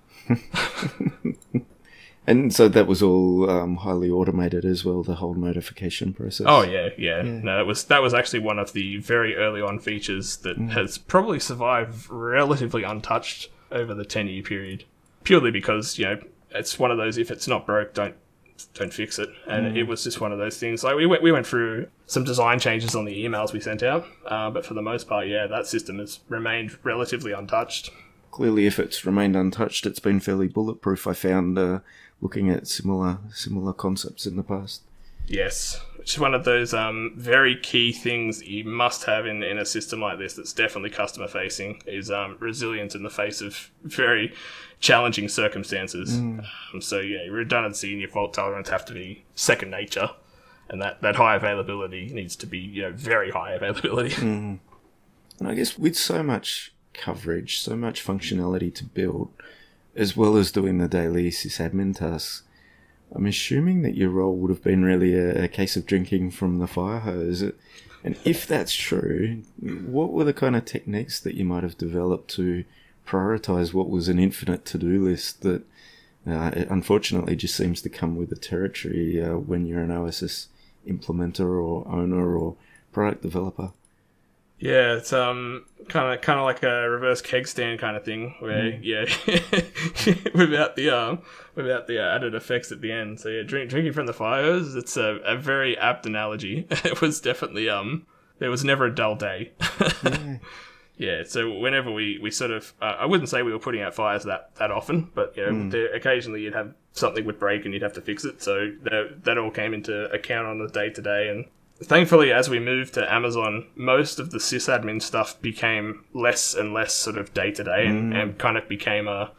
And so that was all um, highly automated as well, the whole notification process. Oh yeah, yeah, yeah. No, that was that was actually one of the very early on features that mm. has probably survived relatively untouched over the ten year period, purely because, you know, it's one of those, if it's not broke, don't don't fix it. And mm. it was just one of those things. Like we went we went through some design changes on the emails we sent out, uh, but for the most part, yeah, that system has remained relatively untouched. Clearly, if it's remained untouched, it's been fairly bulletproof. I found uh, looking at similar similar concepts in the past. Yes, which is one of those um, very key things that you must have in, in a system like this that's definitely customer facing is um, resilience in the face of very challenging circumstances. Mm. Um, so yeah, your redundancy and your fault tolerance have to be second nature, and that, that high availability needs to be, you know, very high availability. Mm. And I guess with so much coverage, so much functionality to build, as well as doing the daily sysadmin tasks, I'm assuming that your role would have been really a, a case of drinking from the fire hose. And if that's true, what were the kind of techniques that you might have developed to prioritize what was an infinite to-do list that uh, it unfortunately just seems to come with the territory uh, when you're an O S S implementer or owner or product developer? Yeah, it's um kind of kind of like a reverse keg stand kind of thing, where mm. yeah, without the um without the added effects at the end. So yeah, drink, drinking from the fire hose. It's a, a very apt analogy. It was definitely um there was never a dull day. yeah. yeah. So whenever we we sort of uh, I wouldn't say we were putting out fires that that often, but you know, mm. there, occasionally you'd have something would break and you'd have to fix it. So that that all came into account on the day to day. And thankfully, as we moved to Amazon, most of the sysadmin stuff became less and less sort of day-to-day and, and kind of became a,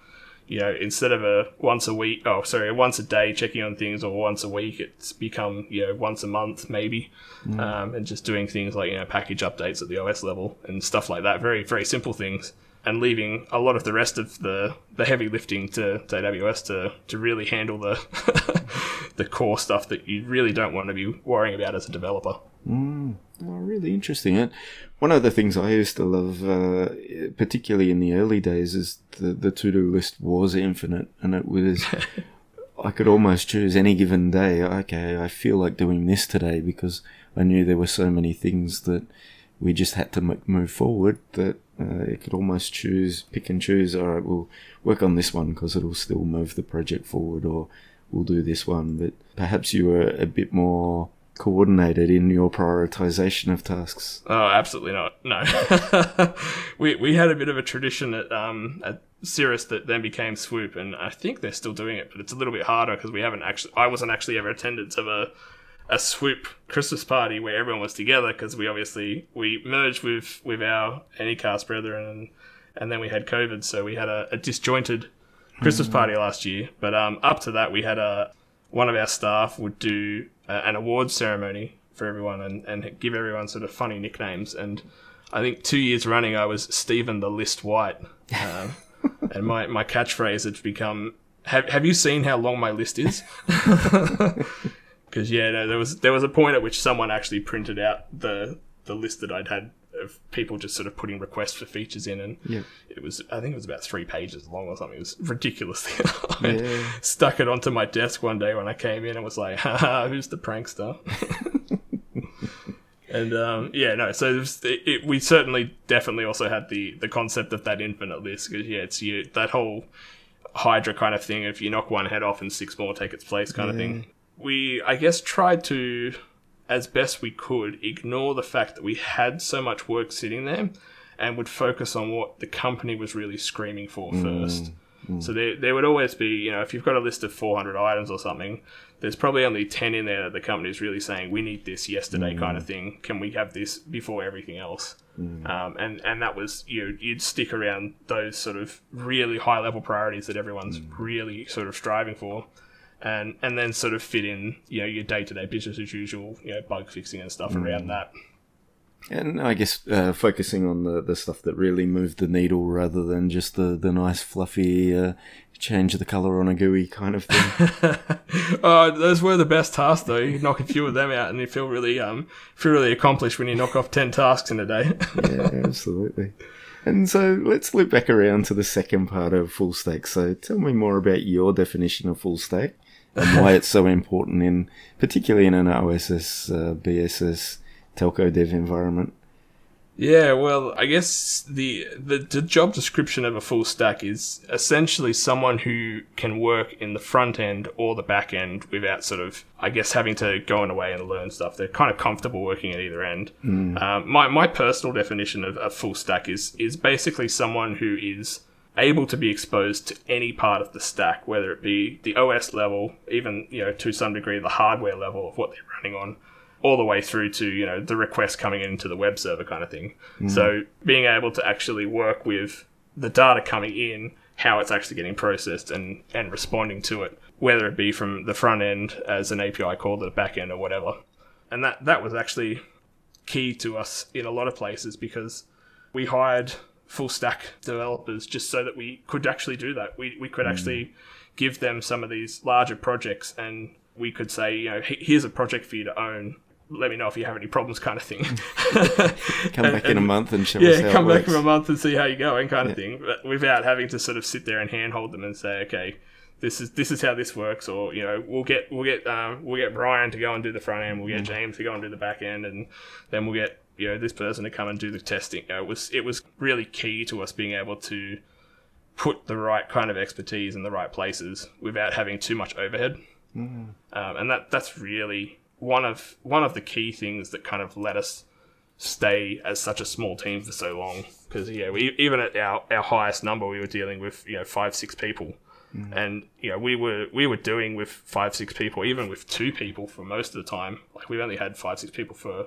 you know, instead of a once a week, oh, sorry, a once a day checking on things, or once a week, it's become, you know, once a month maybe, mm. um, and just doing things like, you know, package updates at the O S level and stuff like that. Very, very simple things, and leaving a lot of the rest of the, the heavy lifting to, to A W S to, to really handle the the core stuff that you really don't want to be worrying about as a developer. Mm. Oh, really interesting. And one of the things I used to love, uh, particularly in the early days, is the, the to-do list was infinite, and it was, I could almost choose any given day, okay, I feel like doing this today, because I knew there were so many things that we just had to m- move forward, that uh, you could almost choose, pick and choose, all right, we'll work on this one because it'll still move the project forward, or we'll do this one. But perhaps you were a bit more coordinated in your prioritization of tasks. Oh, absolutely not. No. we we had a bit of a tradition at um at Cirrus that then became Swoop, and I think they're still doing it, but it's a little bit harder because we haven't actually I wasn't actually ever attendance of a a Swoop Christmas party where everyone was together, because we obviously we merged with with our Anycast brethren, and and then we had COVID, so we had a, a disjointed Christmas party last year. But um up to that, we had a one of our staff would do uh, an awards ceremony for everyone, and, and give everyone sort of funny nicknames. And I think two years running, I was Stephen the List White. Um, and my, my catchphrase had become, have have you seen how long my list is? Because, yeah, no, there was there was a point at which someone actually printed out the, the list that I'd had of people just sort of putting requests for features in, and yeah. it was, I think it was about three pages long or something. It was ridiculous. I yeah. stuck it onto my desk one day when I came in and was like, haha, who's the prankster? And um, yeah, no, so it was, it, it, we certainly definitely also had the, the concept of that infinite list, because yeah, it's you, that whole Hydra kind of thing, if you knock one head off and six more take its place kind yeah. of thing. We, I guess, tried to, as best we could, ignore the fact that we had so much work sitting there, and would focus on what the company was really screaming for mm, first. Mm. So there, there would always be, you know, if you've got a list of four hundred items or something, there's probably only ten in there that the company is really saying, we need this yesterday mm. kind of thing. Can we have this before everything else? Mm. Um, and, and that was, you know, you'd stick around those sort of really high-level priorities that everyone's mm. really sort of striving for. And and then sort of fit in, you know, your day-to-day business as usual, you know, bug fixing and stuff mm. around that. And I guess uh, focusing on the, the stuff that really moved the needle rather than just the, the nice fluffy uh, change the colour on a G U I kind of thing. uh, those were the best tasks though. You knock a few of them out and you feel really um feel really accomplished when you knock off ten tasks in a day. Yeah, absolutely. And so let's loop back around to the second part of full stack. So tell me more about your definition of full stack and why it's so important, in particularly in an O S S, uh, B S S, telco dev environment. Yeah, well, I guess the, the the job description of a full stack is essentially someone who can work in the front end or the back end without sort of, I guess, having to go on away and learn stuff. They're kind of comfortable working at either end. Mm. Um, my my personal definition of a full stack is is basically someone who is able to be exposed to any part of the stack, whether it be the O S level, even, you know, to some degree the hardware level of what they're running on, all the way through to, you know, the request coming into the web server kind of thing. Mm. So being able to actually work with the data coming in, how it's actually getting processed and, and responding to it, whether it be from the front end as an A P I call to the back end or whatever. And that, that was actually key to us in a lot of places, because we hired full stack developers just so that we could actually do that. We, we could mm. actually give them some of these larger projects, and we could say, you know, here's a project for you to own. Let me know if you have any problems, kind of thing. Come and, back in and, a month and show yeah, us how come it back works. in a month and see how you're going, kind of yeah. thing. But without having to sort of sit there and handhold them and say, okay, this is this is how this works, or, you know, we'll get we'll get um, we'll get Brian to go and do the front end, we'll get mm. James to go and do the back end, and then we'll get, you know, this person to come and do the testing. You know, it was it was really key to us being able to put the right kind of expertise in the right places without having too much overhead. Mm. Um, and that that's really one of one of the key things that kind of let us stay as such a small team for so long. Because, yeah, we, even at our, our highest number, we were dealing with, you know, five, six people. Mm. And, you know, we were we were doing with five, six people, even with two people for most of the time. Like, we've only had five, six people for,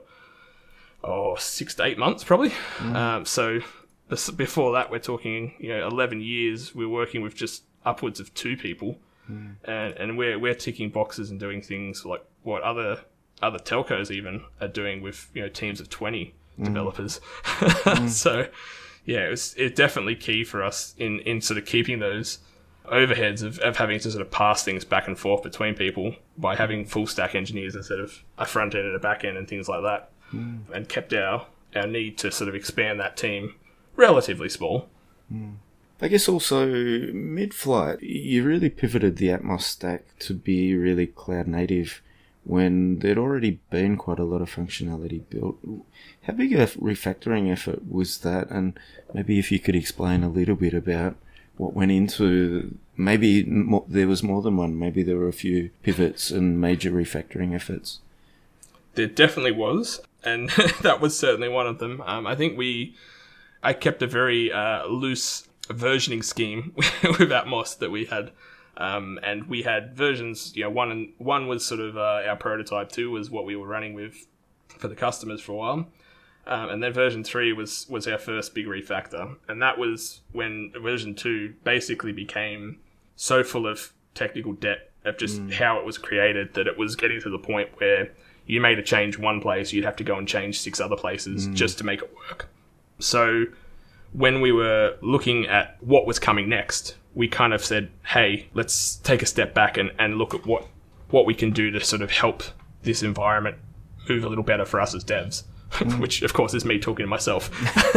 oh, six to eight months, probably. Mm. Um, so before that, we're talking, you know, eleven years, we were working with just upwards of two people, mm. and and we're we're ticking boxes and doing things like what other other telcos even are doing with, you know, teams of twenty mm. developers. mm. So yeah, it was it definitely key for us in in sort of keeping those overheads of, of having to sort of pass things back and forth between people by having full stack engineers instead of a front end and a back end and things like that, mm. and kept our our need to sort of expand that team relatively small. Mm. I guess also mid-flight, you really pivoted the Atmos stack to be really cloud native when there'd already been quite a lot of functionality built. How big a refactoring effort was that? And maybe if you could explain a little bit about what went into, maybe more, there was more than one, maybe there were a few pivots and major refactoring efforts. There definitely was, and that was certainly one of them. Um, I think we, I kept a very uh, loose versioning scheme with Atmos that we had, um, and we had versions. You know, one and one was sort of uh, our prototype. Two was what we were running with for the customers for a while. Um, and then version three was, was our first big refactor. And that was when version two basically became so full of technical debt of just mm. how it was created that it was getting to the point where you made a change one place, you'd have to go and change six other places mm. just to make it work. So when we were looking at what was coming next, we kind of said, hey, let's take a step back and, and look at what, what we can do to sort of help this environment move a little better for us as devs. Mm. Which, of course, is me talking to myself.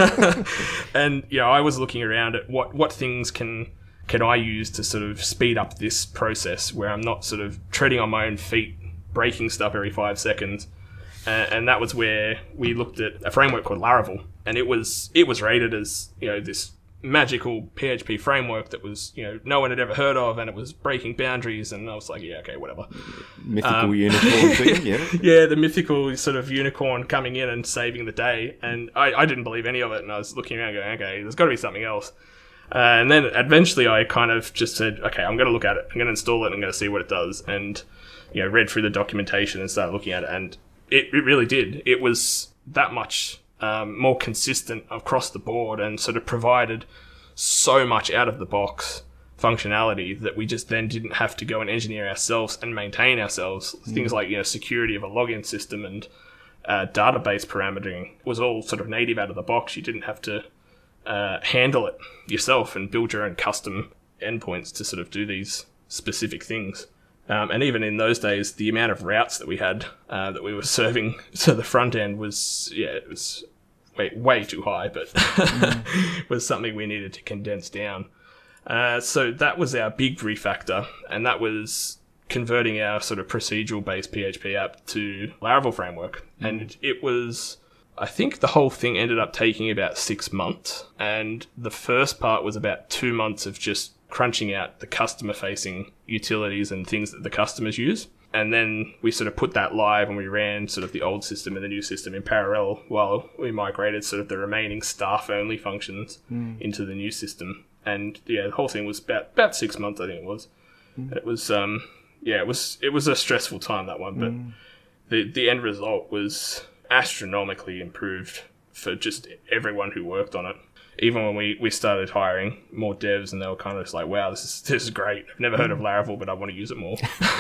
And, yeah, I was looking around at what, what things can can I use to sort of speed up this process where I'm not sort of treading on my own feet, breaking stuff every five seconds. Uh, and that was where we looked at a framework called Laravel. And it was it was rated as, you know, this magical P H P framework that was, you know, no one had ever heard of, and it was breaking boundaries, and I was like, yeah, okay, whatever. Mythical um, unicorn thing, yeah. Yeah, the mythical sort of unicorn coming in and saving the day, and I, I didn't believe any of it, and I was looking around going, okay, there's got to be something else. Uh, and then eventually I kind of just said, okay, I'm going to look at it, I'm going to install it, and I'm going to see what it does, and, you know, read through the documentation and started looking at it, and it, it really did. It was that much Um, more consistent across the board and sort of provided so much out of the box functionality that we just then didn't have to go and engineer ourselves and maintain ourselves. Mm. Things like, you know, security of a login system and uh, database parametering was all sort of native out of the box. You didn't have to uh, handle it yourself and build your own custom endpoints to sort of do these specific things. Um, and even in those days, the amount of routes that we had uh, that we were serving to the front end was, yeah, it was way, way too high, but mm. was something we needed to condense down. Uh, so that was our big refactor, and that was converting our sort of procedural-based P H P app to Laravel framework. Mm. And it was, I think the whole thing ended up taking about six months, and the first part was about two months of just crunching out the customer-facing utilities and things that the customers use. And then we sort of put that live, and we ran sort of the old system and the new system in parallel while we migrated sort of the remaining staff-only functions mm. into the new system. And yeah, the whole thing was about about six months, I think it was. Mm. It was um yeah, it was it was a stressful time, that one, but mm. the the end result was astronomically improved for just everyone who worked on it. Even when we, we started hiring more devs, and they were kind of just like, wow, this is this is great. I've never heard of Laravel, but I want to use it more.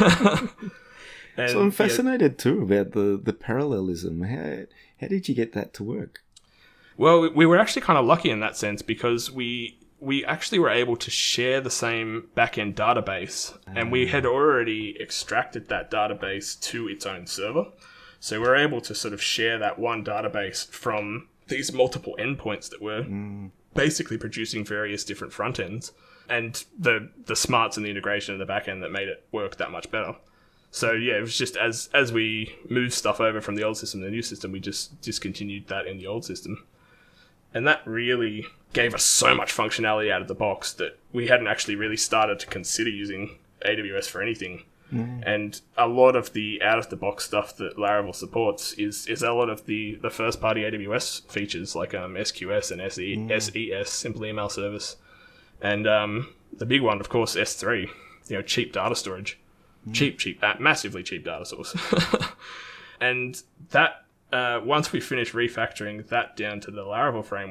And, so I'm fascinated yeah, too about the, the parallelism. How, how did you get that to work? Well, we were actually kind of lucky in that sense, because we we actually were able to share the same backend database, um. and we had already extracted that database to its own server. So we were able to sort of share that one database from these multiple endpoints that were mm. basically producing various different front ends, and the the smarts and the integration of the back end that made it work that much better. So yeah, it was just as as we moved stuff over from the old system to the new system, we just discontinued that in the old system. And that really gave us so much functionality out of the box that we hadn't actually really started to consider using A W S for anything. Mm. And a lot of the out-of-the-box stuff that Laravel supports is is a lot of the, the first-party A W S features, like um, S Q S and S E, mm. S E S, Simple Email Service. And um, the big one, of course, S three, you know, cheap data storage. Mm. Cheap, cheap, uh, massively cheap data source. And that, uh, once we finished refactoring that down to the Laravel framework,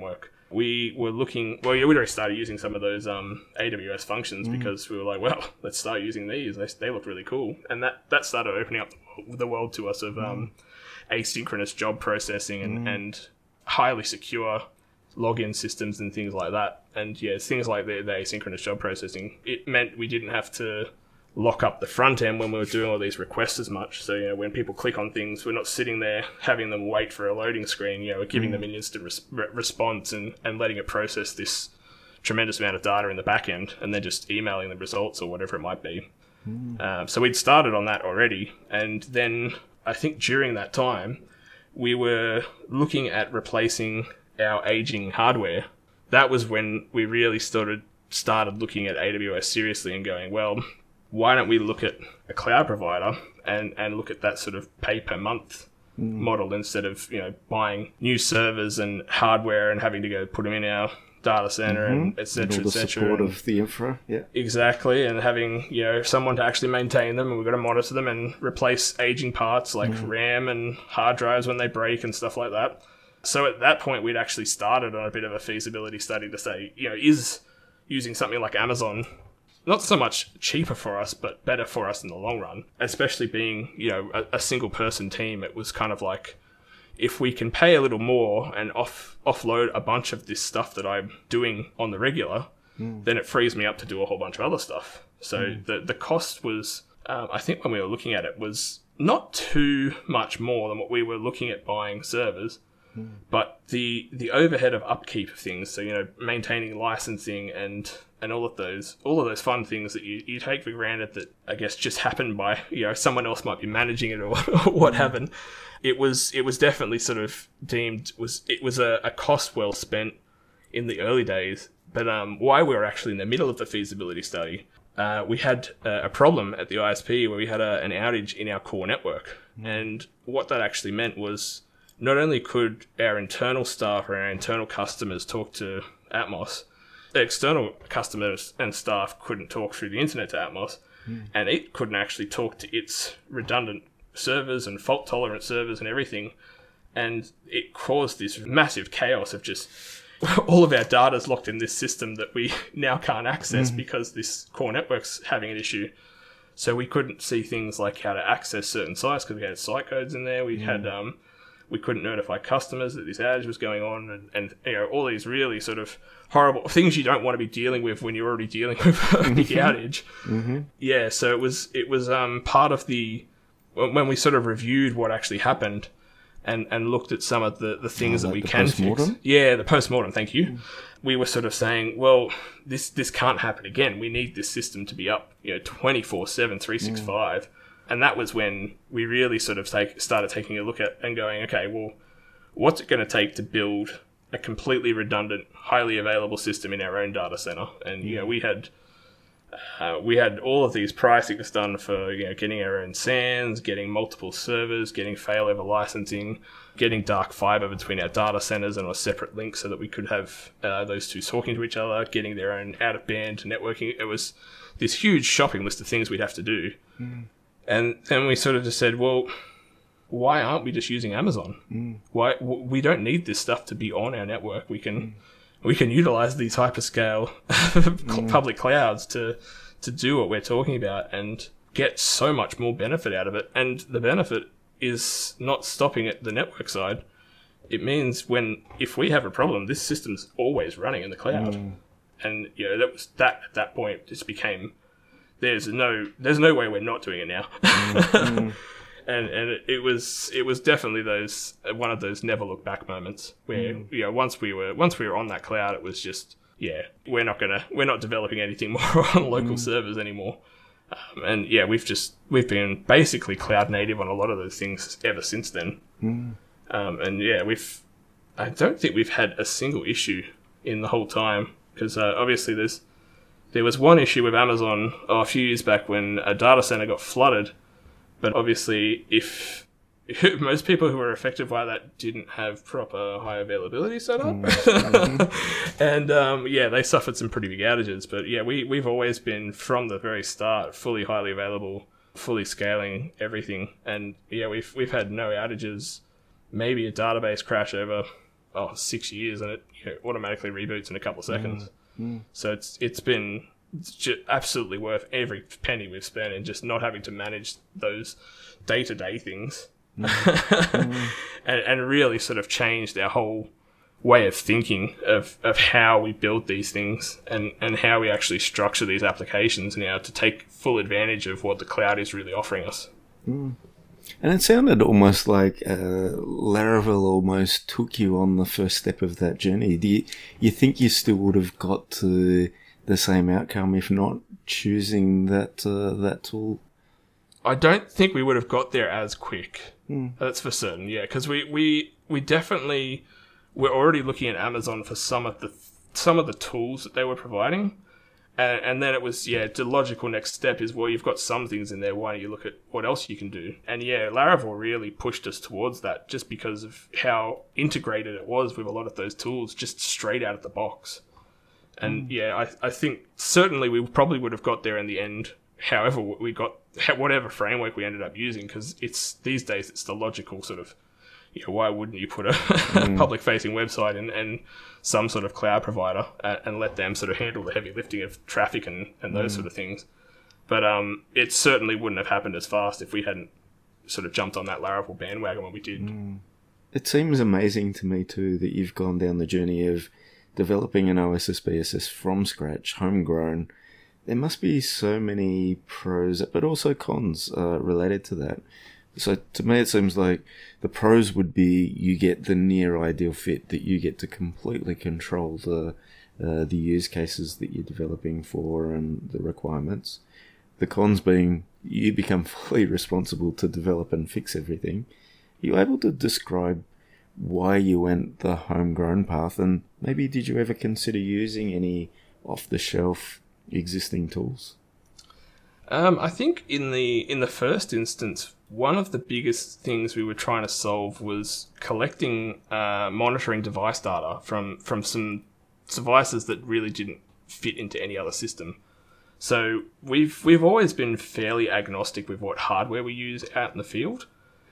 we were looking, well, yeah, we'd already started using some of those um, A W S functions mm. because we were like, well, let's start using these. They, they look really cool. And that, that started opening up the world to us of um, mm. asynchronous job processing and, mm. and highly secure login systems and things like that. And yeah, things like the, the asynchronous job processing, it meant we didn't have to lock up the front end when we were doing all these requests as much. So, you know, when people click on things, we're not sitting there having them wait for a loading screen. You know, we're giving mm. them an instant res- response and, and letting it process this tremendous amount of data in the back end and then just emailing the results or whatever it might be. Mm. Um, so we'd started on that already. And then I think during that time, we were looking at replacing our aging hardware. That was when we really started started looking at A W S seriously and going, well, why don't we look at a cloud provider and, and look at that sort of pay per month mm. model instead of, you know, buying new servers and hardware and having to go put them in our data center mm-hmm. and et cetera, and all et the cetera. support and, of the infra, yeah. Exactly, and having, you know, someone to actually maintain them, and we've got to monitor them and replace aging parts like mm. RAM and hard drives when they break and stuff like that. So at that point, we'd actually started on a bit of a feasibility study to say, you know, is using something like Amazon not so much cheaper for us, but better for us in the long run, especially being, you know, a, a single person team. It was kind of like, if we can pay a little more and off offload a bunch of this stuff that I'm doing on the regular, mm. then it frees me up to do a whole bunch of other stuff. So mm. the, the cost was, um, I think when we were looking at it, was not too much more than what we were looking at buying servers. But the the overhead of upkeep of things, so, you know, maintaining licensing and, and all of those all of those fun things that you, you take for granted that I guess just happened by, you know, someone else might be managing it or, or what happened. It was it was definitely sort of deemed was it was a, a cost well spent in the early days. But um, while we were actually in the middle of the feasibility study, uh, we had a, a problem at the I S P where we had a, an outage in our core network, mm. and what that actually meant was, not only could our internal staff or our internal customers talk to Atmos, the external customers and staff couldn't talk through the internet to Atmos, mm. and it couldn't actually talk to its redundant servers and fault-tolerant servers and everything. And it caused this massive chaos of just all of our data's locked in this system that we now can't access mm. because this core network's having an issue. So we couldn't see things like how to access certain sites because we had site codes in there. We mm. had... um. We couldn't notify customers that this outage was going on, and, and you know, all these really sort of horrible things you don't want to be dealing with when you're already dealing with a big outage. Mm-hmm. Yeah, so it was it was um, part of the when we sort of reviewed what actually happened and, and looked at some of the, the things oh, like that we can post-mortem? fix. Yeah, the post-mortem, thank you. Mm. We were sort of saying, well, this this can't happen again. We need this system to be up, you know, twenty-four seven, three sixty-five. Mm. And that was when we really sort of take, started taking a look at and going, okay, well, what's it going to take to build a completely redundant, highly available system in our own data center? And, you know, we had uh, we had all of these pricings done for, you know, getting our own S A Ns, getting multiple servers, getting failover licensing, getting dark fiber between our data centers and a separate link so that we could have uh, those two talking to each other, getting their own out-of-band networking. It was this huge shopping list of things we'd have to do. Mm. And then we sort of just said, well, why aren't we just using Amazon? Mm. Why we don't need this stuff to be on our network. We can mm. we can utilize these hyperscale mm. public clouds to to do what we're talking about and get so much more benefit out of it. And the benefit is not stopping at the network side. It means when if we have a problem, this system's always running in the cloud. Mm. And you know that was that at that point just became. There's no, there's no way we're not doing it now, mm-hmm. and and it, it was, it was definitely those one of those never look back moments where mm. you know once we were once we were on that cloud, it was just yeah, we're not gonna, we're not developing anything more on local mm. servers anymore, um, and yeah, we've just we've been basically cloud native on a lot of those things ever since then, mm. um, and yeah, we've, I don't think we've had a single issue in the whole time because uh, obviously there's. There was one issue with Amazon oh, a few years back when a data center got flooded, but obviously if, if most people who were affected by that didn't have proper high availability set up, mm-hmm. and um, yeah, they suffered some pretty big outages. But yeah, we, we've always been, from the very start, fully highly available, fully scaling everything. And yeah, we've we've had no outages, maybe a database crash over oh six years, and it you know, automatically reboots in a couple of seconds. Mm. Mm. So it's it's been it's just absolutely worth every penny we've spent in just not having to manage those day to day things, mm. mm. and and really sort of changed our whole way of thinking of, of how we build these things and, and how we actually structure these applications now to take full advantage of what the cloud is really offering us. Mm. And it sounded almost like uh, Laravel almost took you on the first step of that journey. Do you, you think you still would have got to the same outcome if not choosing that uh, that tool? I don't think we would have got there as quick. Mm. That's for certain, yeah, because we, we, we definitely... We're already looking at Amazon for some of the some of the tools that they were providing, and, and then it was yeah the logical next step is well you've got some things in there, why don't you look at what else you can do? And yeah, Laravel really pushed us towards that just because of how integrated it was with a lot of those tools just straight out of the box. And mm. yeah, I I think certainly we probably would have got there in the end. However, we got whatever framework we ended up using, because it's these days it's the logical sort of. You know, why wouldn't you put a mm. public-facing website in and some sort of cloud provider and, and let them sort of handle the heavy lifting of traffic and, and those mm. sort of things? But um, it certainly wouldn't have happened as fast if we hadn't sort of jumped on that Laravel bandwagon when we did. Mm. It seems amazing to me too that you've gone down the journey of developing an O S S B S S from scratch, homegrown. There must be so many pros, but also cons uh, related to that. So to me, it seems like the pros would be you get the near ideal fit, that you get to completely control the uh, the use cases that you're developing for and the requirements. The cons being you become fully responsible to develop and fix everything. Are you able to describe why you went the homegrown path, and maybe did you ever consider using any off-the-shelf existing tools? Um, I think in the in the first instance, one of the biggest things we were trying to solve was collecting uh, monitoring device data from, from some devices that really didn't fit into any other system. So we've we've always been fairly agnostic with what hardware we use out in the field.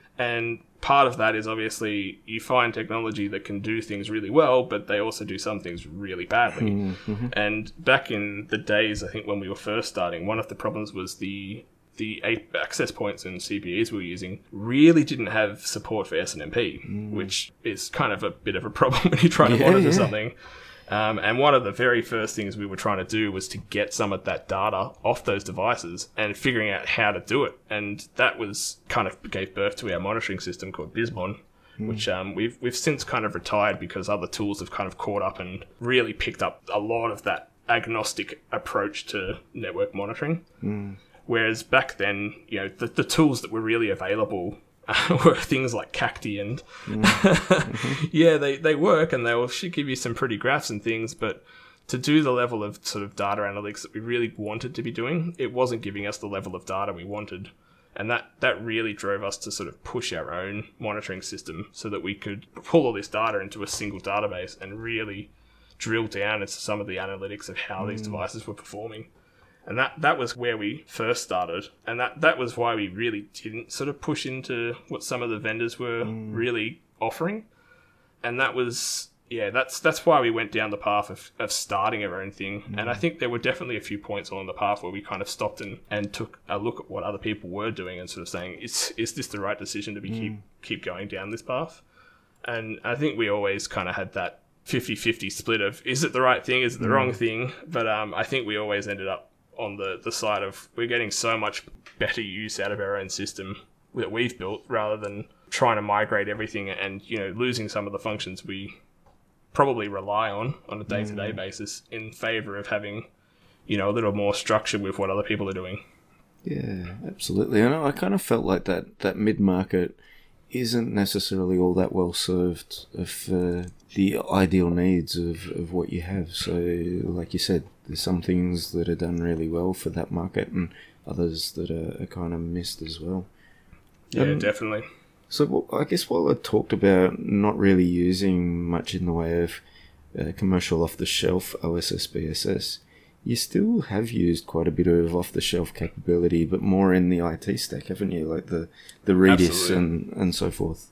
And part of that is obviously you find technology that can do things really well, but they also do some things really badly. Mm-hmm. And back in the days, I think when we were first starting, one of the problems was the the access points and C P Es we were using really didn't have support for S N M P, mm. which is kind of a bit of a problem when you're trying to yeah, monitor yeah. something. Um, and one of the very first things we were trying to do was to get some of that data off those devices and figuring out how to do it. And that was kind of gave birth to our monitoring system called Bizmon, mm. which um, we've we've since kind of retired because other tools have kind of caught up and really picked up a lot of that agnostic approach to network monitoring. Mm. Whereas back then, you know, the, the tools that were really available Uh, were things like Cacti and mm. mm-hmm. yeah, they, they work and they'll should give you some pretty graphs and things, but to do the level of sort of data analytics that we really wanted to be doing, it wasn't giving us the level of data we wanted. And that, that really drove us to sort of push our own monitoring system so that we could pull all this data into a single database and really drill down into some of the analytics of how mm. these devices were performing. And that, that was where we first started. And that, that was why we really didn't sort of push into what some of the vendors were mm. really offering. And that was, yeah, that's that's why we went down the path of, of starting our own thing. Mm. And I think there were definitely a few points along the path where we kind of stopped and, and took a look at what other people were doing and sort of saying, is, is this the right decision to be mm. keep, keep going down this path? And I think we always kind of had that fifty-fifty split of, is it the right thing, is it the mm. wrong thing? But um, I think we always ended up on the, the side of we're getting so much better use out of our own system that we've built rather than trying to migrate everything and, you know, losing some of the functions we probably rely on on a day-to-day mm. basis in favour of having, you know, a little more structure with what other people are doing. Yeah, absolutely. And I kind of felt like that, that mid-market isn't necessarily all that well served of uh, the ideal needs of, of what you have. So, like you said, there's some things that are done really well for that market and others that are, are kind of missed as well. Yeah, um, definitely. So well, I guess while I talked about not really using much in the way of uh, commercial off-the-shelf O S S B S S, you still have used quite a bit of off-the-shelf capability, but more in the I T stack, haven't you? Like the, the Redis and, and so forth.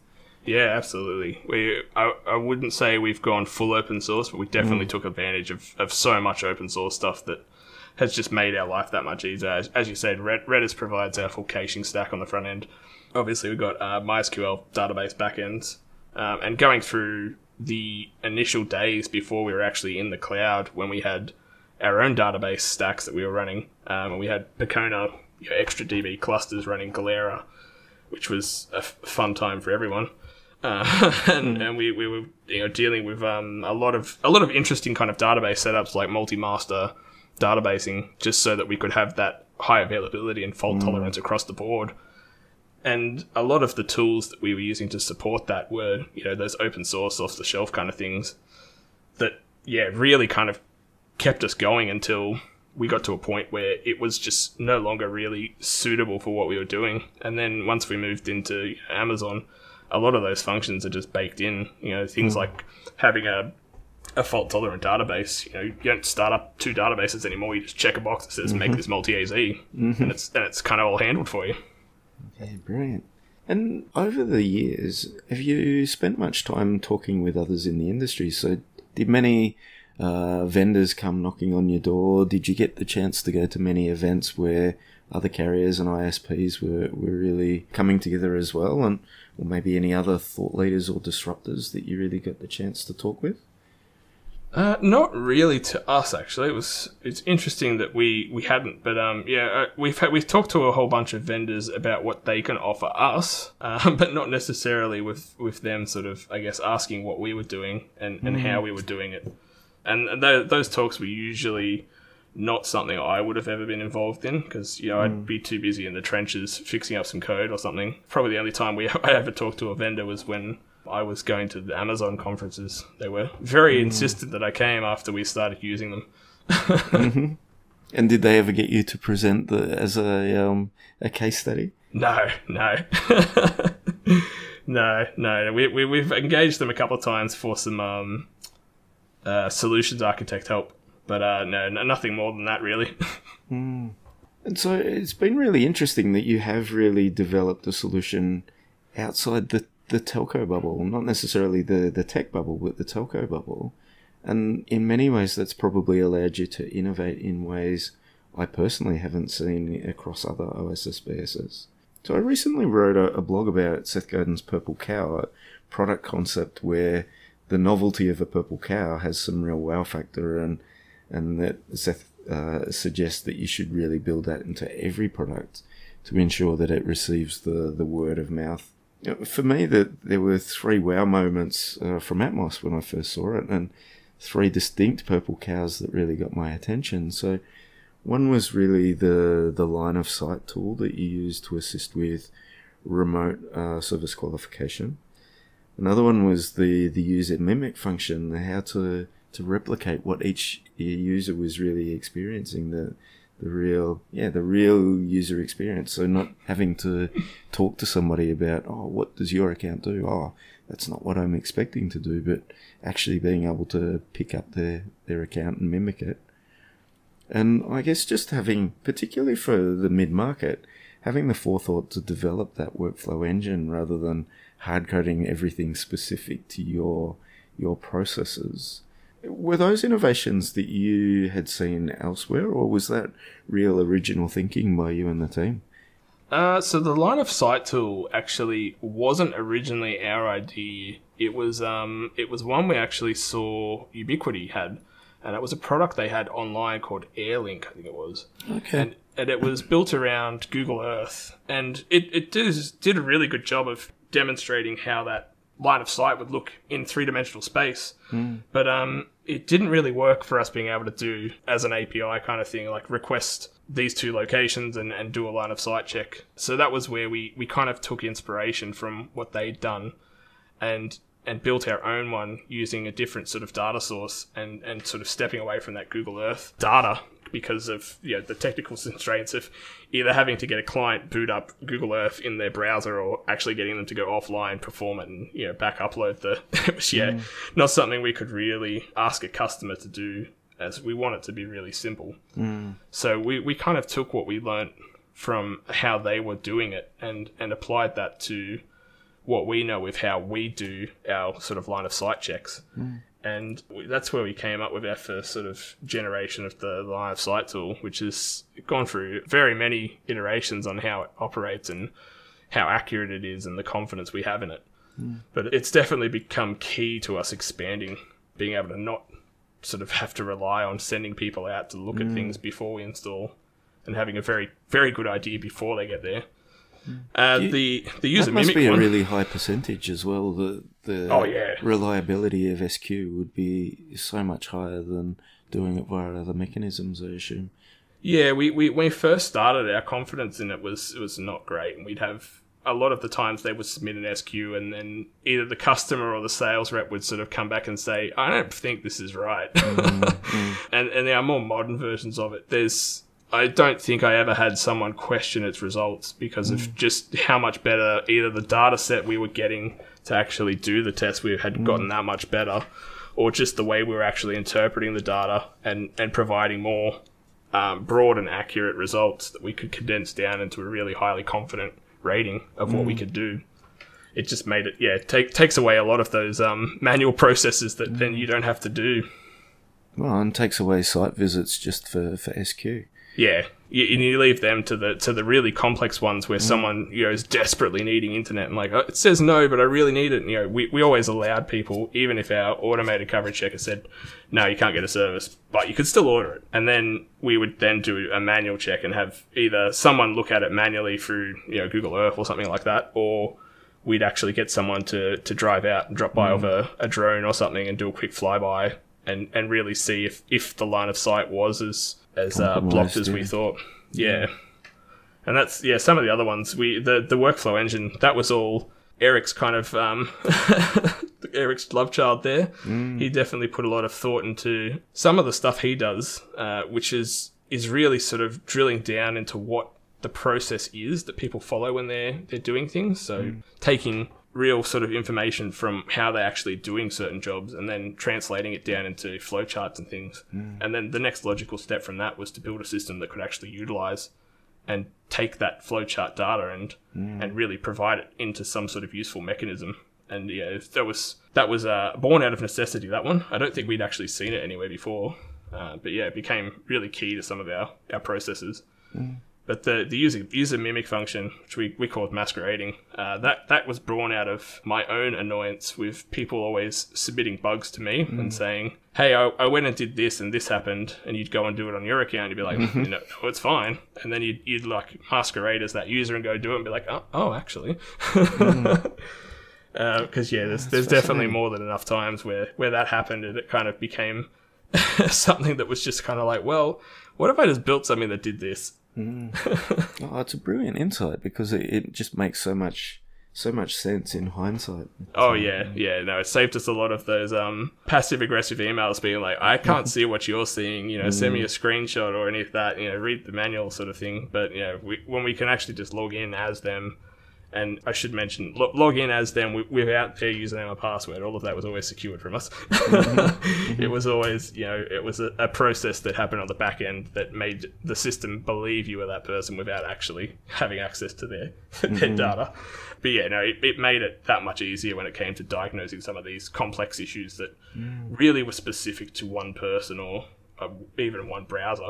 Yeah, absolutely. We I, I wouldn't say we've gone full open source, but we definitely mm. took advantage of, of so much open source stuff that has just made our life that much easier. As, as you said, Red, Redis provides our full caching stack on the front end. Obviously, we've got uh, MySQL database backends. Um, and going through the initial days before we were actually in the cloud, when we had our own database stacks that we were running, um, and we had Percona, you know, extra D B clusters running Galera, which was a f- fun time for everyone. Uh, and, mm. and we, we were you know dealing with um, a lot of a lot of interesting kind of database setups like multi-master databasing, just so that we could have that high availability and fault mm. tolerance across the board. And a lot of the tools that we were using to support that were, you know, those open source, off the shelf kind of things that, yeah, really kind of kept us going until we got to a point where it was just no longer really suitable for what we were doing. And then once we moved into Amazon, a lot of those functions are just baked in, you know, things mm. like having a a fault-tolerant database. You know, you don't start up two databases anymore. You just check a box that says mm-hmm. make this multi-A Z, mm-hmm. and it's and it's kind of all handled for you. Okay, brilliant. And over the years, have you spent much time talking with others in the industry? So did many uh, vendors come knocking on your door? Did you get the chance to go to many events where other carriers and I S Ps were, were really coming together as well? And or maybe any other thought leaders or disruptors that you really got the chance to talk with? Uh, not really to us, actually. It was it's interesting that we, we hadn't, but um, yeah, uh, we've had, we've talked to a whole bunch of vendors about what they can offer us, um, but not necessarily with, with them sort of, I guess, asking what we were doing and, and mm-hmm. how we were doing it. And th- those talks were usually not something I would have ever been involved in, because you know mm. I'd be too busy in the trenches fixing up some code or something. Probably the only time we I ever talked to a vendor was when I was going to the Amazon conferences. They were very mm. insistent that I came after we started using them. mm-hmm. And did they ever get you to present the, as a um, a case study? No, no. no, no. We, we, we've engaged them a couple of times for some um, uh, solutions architect help. But uh, no, nothing more than that, really. mm. And so it's been really interesting that you have really developed a solution outside the the telco bubble, not necessarily the, the tech bubble, but the telco bubble. And in many ways, that's probably allowed you to innovate in ways I personally haven't seen across other O S S B S S. So I recently wrote a, a blog about Seth Godin's Purple Cow, a product concept where the novelty of a purple cow has some real wow factor, and and that Seth uh, suggests that you should really build that into every product to ensure that it receives the, the word of mouth. For me, that there were three wow moments uh, from Atmos when I first saw it, and three distinct purple cows that really got my attention. So one was really the the line of sight tool that you use to assist with remote uh, service qualification. Another one was the, the user mimic function, how to, to replicate what each user was really experiencing, the the real, yeah, the real user experience. So not having to talk to somebody about, oh, what does your account do? Oh, that's not what I'm expecting to do, but actually being able to pick up their, their account and mimic it. And I guess just having, particularly for the mid-market, having the forethought to develop that workflow engine rather than hard coding everything specific to your your processes. Were those innovations that you had seen elsewhere, or was that real original thinking by you and the team? Uh, so the line of sight tool actually wasn't originally our idea. It was um, it was one we actually saw Ubiquiti had, and it was a product they had online called AirLink, I think it was. Okay. And, and it was built around Google Earth, and it it did did a really good job of demonstrating how that line of sight would look in three-dimensional space. Mm. But um, it didn't really work for us being able to do as an A P I kind of thing, like request these two locations and, and do a line of sight check. So that was where we, we kind of took inspiration from what they'd done and and built our own one using a different sort of data source and, and sort of stepping away from that Google Earth data because of you know, the technical constraints of either having to get a client boot up Google Earth in their browser or actually getting them to go offline, perform it, and you know back upload the. It was yeah, mm. not something we could really ask a customer to do, as we want it to be really simple. Mm. So we, we kind of took what we learnt from how they were doing it and, and applied that to what we know with how we do our sort of line of sight checks. Mm. And we, that's where we came up with our first sort of generation of the line of sight tool, which has gone through very many iterations on how it operates and how accurate it is and the confidence we have in it. Mm. But it's definitely become key to us expanding, being able to not sort of have to rely on sending people out to look mm. at things before we install and having a very, very good idea before they get there. Uh, you, the the user that must mimic be a one, really high percentage as well. The the Oh, yeah. reliability of S Q would be so much higher than doing it via other mechanisms, I assume. Yeah, we, we when we first started, our confidence in it was it was not great, and we'd have a lot of the times they would submit an S Q, and then either the customer or the sales rep would sort of come back and say, "I don't think this is right." Mm, mm. And and there are more modern versions of it. There's I don't think I ever had someone question its results because mm. of just how much better either the data set we were getting to actually do the test we had mm. gotten that much better, or just the way we were actually interpreting the data and, and providing more um, broad and accurate results that we could condense down into a really highly confident rating of what mm. we could do. It just made it, yeah, take, takes away a lot of those um, manual processes that mm. then you don't have to do. Well, and takes away site visits just for, for S Q. Yeah, you, you leave them to the to the really complex ones where mm. someone, you know, is desperately needing internet and like, oh, it says no, but I really need it. And, you know, we, we always allowed people, even if our automated coverage checker said, no, you can't get a service, but you could still order it. And then we would then do a manual check and have either someone look at it manually through, you know, Google Earth or something like that, or we'd actually get someone to, to drive out and drop by mm. over a drone or something and do a quick flyby and, and really see if, if the line of sight was as... as uh, blocked as we thought. Yeah. And that's, yeah, some of the other ones. We the, the workflow engine, that was all Eric's kind of, um, Eric's love child there. Mm. He definitely put a lot of thought into some of the stuff he does, uh, which is, is really sort of drilling down into what the process is that people follow when they're, they're doing things. So mm. taking real sort of information from how they're actually doing certain jobs and then translating it down into flowcharts and things. Mm. And then the next logical step from that was to build a system that could actually utilize and take that flowchart data and mm. and really provide it into some sort of useful mechanism. And yeah, that was that was uh, born out of necessity, that one. I don't think we'd actually seen it anywhere before. Uh, but yeah, it became really key to some of our, our processes. Mm. But the, the user user mimic function, which we, we called masquerading, uh, that, that was born out of my own annoyance with people always submitting bugs to me mm. and saying, hey, I, I went and did this and this happened, and you'd go and do it on your account. You'd be like, mm-hmm. you know, no, it's fine. And then you'd, you'd like masquerade as that user and go do it and be like, oh, oh actually. Because, mm. uh, yeah, there's, there's definitely more than enough times where, where that happened and it kind of became something that was just kind of like, well, what if I just built something that did this? Mm. Oh, it's a brilliant insight because it, it just makes so much so much sense in hindsight. Oh yeah, yeah. No, it saved us a lot of those um, passive aggressive emails being like, I can't see what you're seeing. You know, mm. send me a screenshot or any of that. You know, read the manual sort of thing. But you know, we, when we can actually just log in as them. And I should mention, lo- log in as them without their username or password. All of that was always secured from us. Mm-hmm. It was always, you know, it was a, a process that happened on the back end that made the system believe you were that person without actually having access to their, mm-hmm. their data. But yeah, no, it, it made it that much easier when it came to diagnosing some of these complex issues that mm. really were specific to one person or uh, even one browser.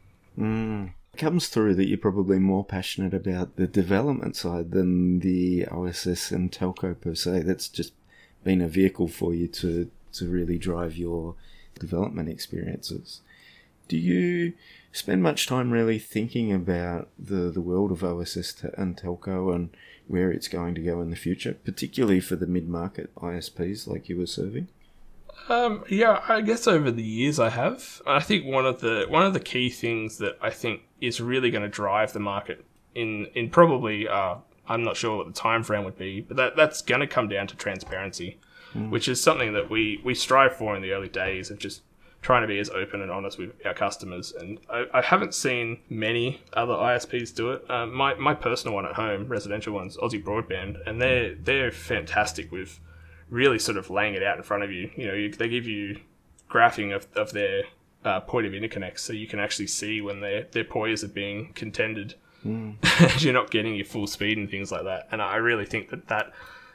Mm. It comes through that you're probably more passionate about the development side than the O S S and telco per se. That's just been a vehicle for you to, to really drive your development experiences. Do you spend much time really thinking about the, the world of O S S and telco and where it's going to go in the future, particularly for the mid-market I S Ps like you were serving? Um, yeah, I guess over the years I have. I think one of the one of the key things that I think is really going to drive the market in in probably uh, I'm not sure what the time frame would be, but that that's going to come down to transparency, mm. which is something that we we strive for in the early days of just trying to be as open and honest with our customers. And I, I haven't seen many other I S Ps do it. Um, my my personal one at home, residential ones, Aussie Broadband, and they're they're fantastic with really sort of laying it out in front of you. You know, you, they give you graphing of, of their uh, point of interconnects so you can actually see when their, their P O Is are being contended. Mm. You're not getting your full speed and things like that. And I really think that that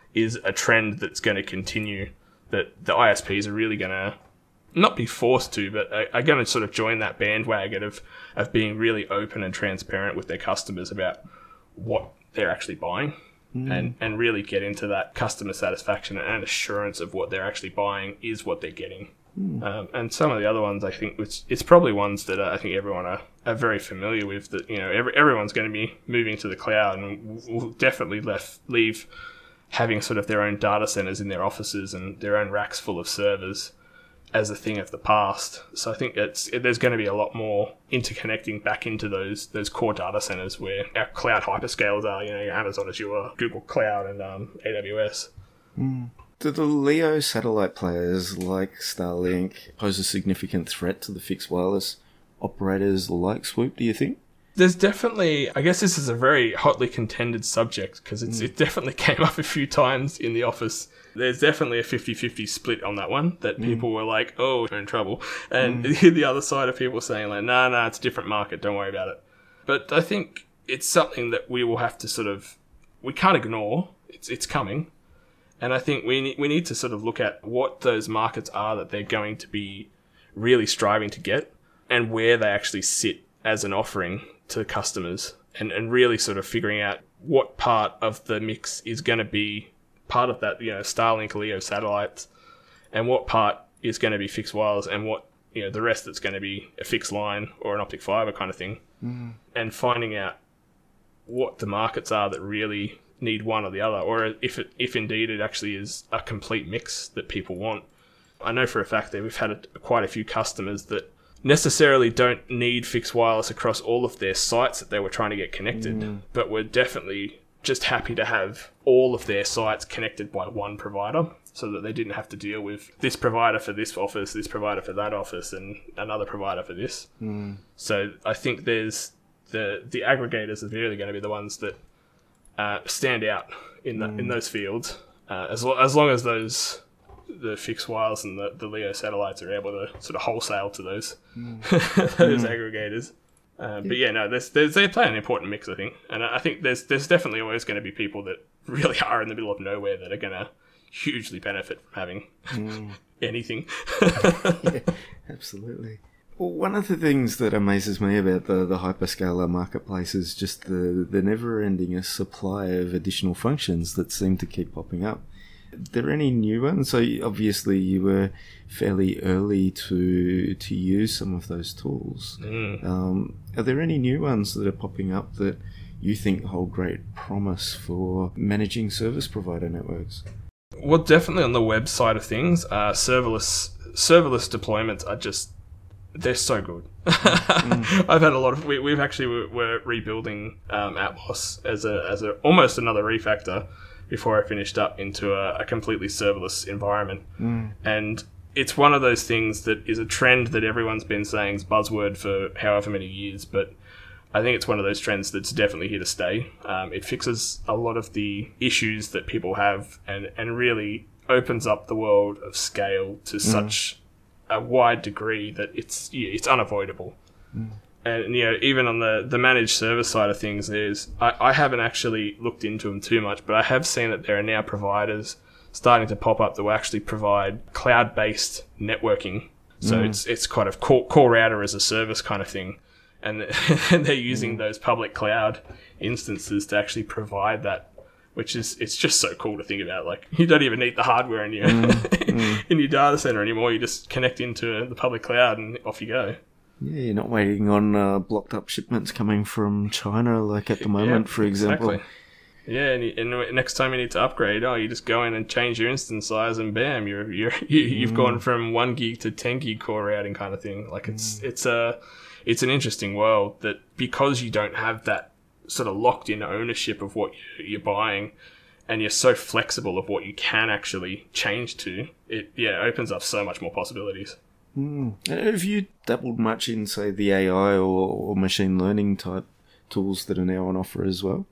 is a trend that's going to continue, that the I S Ps are really going to not be forced to, but are, are going to sort of join that bandwagon of, of being really open and transparent with their customers about what they're actually buying. Mm. And, and really get into that customer satisfaction and assurance of what they're actually buying is what they're getting. Mm. Um, and some of the other ones, I think, which it's probably ones that uh, I think everyone are, are very familiar with. That you know, every, everyone's going to be moving to the cloud, and will definitely left leave having sort of their own data centers in their offices and their own racks full of servers as a thing of the past. So I think it's it, there's going to be a lot more interconnecting back into those those core data centers where our cloud hyperscalers are, you know, your Amazon Azure, Google Cloud, and um, A W S. Mm. Do the LEO satellite players like Starlink pose a significant threat to the fixed wireless operators like Swoop, do you think? There's definitely, I guess this is a very hotly contended subject because it's mm. it definitely came up a few times in the office. There's definitely a fifty-fifty split on that one, that mm. people were like, oh, we're in trouble. And mm. the other side of people saying like, no, nah, no, nah, it's a different market, don't worry about it. But I think it's something that we will have to sort of, we can't ignore. It's it's coming. And I think we need, we need to sort of look at what those markets are that they're going to be really striving to get and where they actually sit as an offering to customers, and, and really sort of figuring out what part of the mix is going to be part of that, you know, Starlink, LEO satellites, and what part is going to be fixed wireless, and what, you know, the rest that's going to be a fixed line or an optic fiber kind of thing. Mm. And finding out what the markets are that really need one or the other, or if it, if indeed it actually is a complete mix that people want. I know for a fact that we've had a, quite a few customers that necessarily don't need fixed wireless across all of their sites that they were trying to get connected, mm. but were definitely just happy to have all of their sites connected by one provider so that they didn't have to deal with this provider for this office, this provider for that office, and another provider for this. Mm. So I think there's the the aggregators are really going to be the ones that uh, stand out in the, mm. in those fields, uh, as, lo- as long as those the fixed wireless and the, the LEO satellites are able to sort of wholesale to those mm. those mm. aggregators. Uh, but yeah, no, there's, there's, they play an important mix, I think. And I think there's there's definitely always going to be people that really are in the middle of nowhere that are going to hugely benefit from having mm. anything. Yeah, absolutely. Well, one of the things that amazes me about the, the hyperscaler marketplace is just the, the never-ending supply of additional functions that seem to keep popping up. Are there any new ones? So obviously you were fairly early to to use some of those tools. Mm. Um, are there any new ones that are popping up that you think hold great promise for managing service provider networks? Well, definitely on the web side of things, uh, serverless serverless deployments are just, they're so good. mm. I've had a lot of, we, we've actually, we're, we're rebuilding um, Atmos as a as a almost another refactor before I finished up into a, a completely serverless environment. Mm. And it's one of those things that is a trend that everyone's been saying is buzzword for however many years, but I think it's one of those trends that's definitely here to stay. Um, it fixes a lot of the issues that people have, and, and really opens up the world of scale to mm. such a wide degree that it's it's unavoidable. Mm. And, you know, even on the, the managed service side of things, there's I, I haven't actually looked into them too much, but I have seen that there are now providers starting to pop up that will actually provide cloud-based networking. So mm. it's it's kind of core, core router as a service kind of thing. And they're using mm. those public cloud instances to actually provide that, which is, it's just so cool to think about. Like, you don't even need the hardware in your, mm. in your data center anymore. You just connect into the public cloud and off you go. Yeah, you're not waiting on uh, blocked up shipments coming from China, like at the moment, yeah, for example. Exactly. Yeah, and, you, and next time you need to upgrade, oh, you just go in and change your instance size, and bam, you're you're you, you've mm. gone from one gig to ten gig core routing kind of thing. Like it's mm. it's a it's an interesting world that, because you don't have that sort of locked in ownership of what you're buying, and you're so flexible of what you can actually change to, it yeah opens up so much more possibilities. Mm. Have you dabbled much in, say, the A I or, or machine learning type tools that are now on offer as well?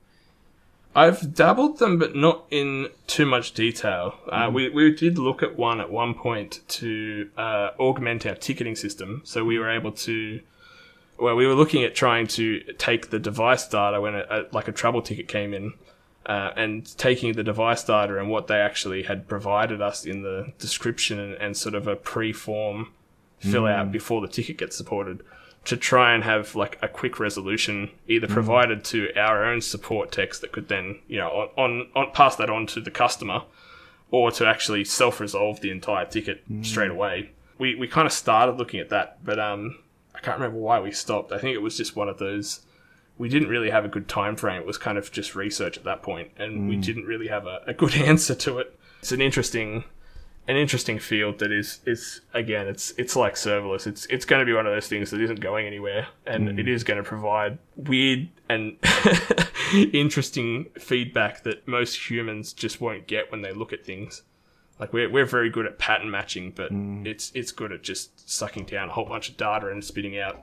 I've dabbled them, but not in too much detail. Mm. Uh, we we did look at one at one point to uh, augment our ticketing system. So we were able to, well, we were looking at trying to take the device data when a, a, like a trouble ticket came in, uh, and taking the device data and what they actually had provided us in the description and, and sort of a pre-form fill mm. out before the ticket gets supported, to try and have like a quick resolution either mm. provided to our own support text that could then, you know, on, on, on pass that on to the customer, or to actually self-resolve the entire ticket mm. straight away. We we kind of started looking at that, but um, I can't remember why we stopped. I think it was just one of those, we didn't really have a good time frame. It was kind of just research at that point, and mm. we didn't really have a, a good answer to it. It's an interesting an interesting field that is, is again, it's it's like serverless. It's it's going to be one of those things that isn't going anywhere, and mm. it is going to provide weird and interesting feedback that most humans just won't get when they look at things. Like we're we're very good at pattern matching, but mm. it's it's good at just sucking down a whole bunch of data and spitting out,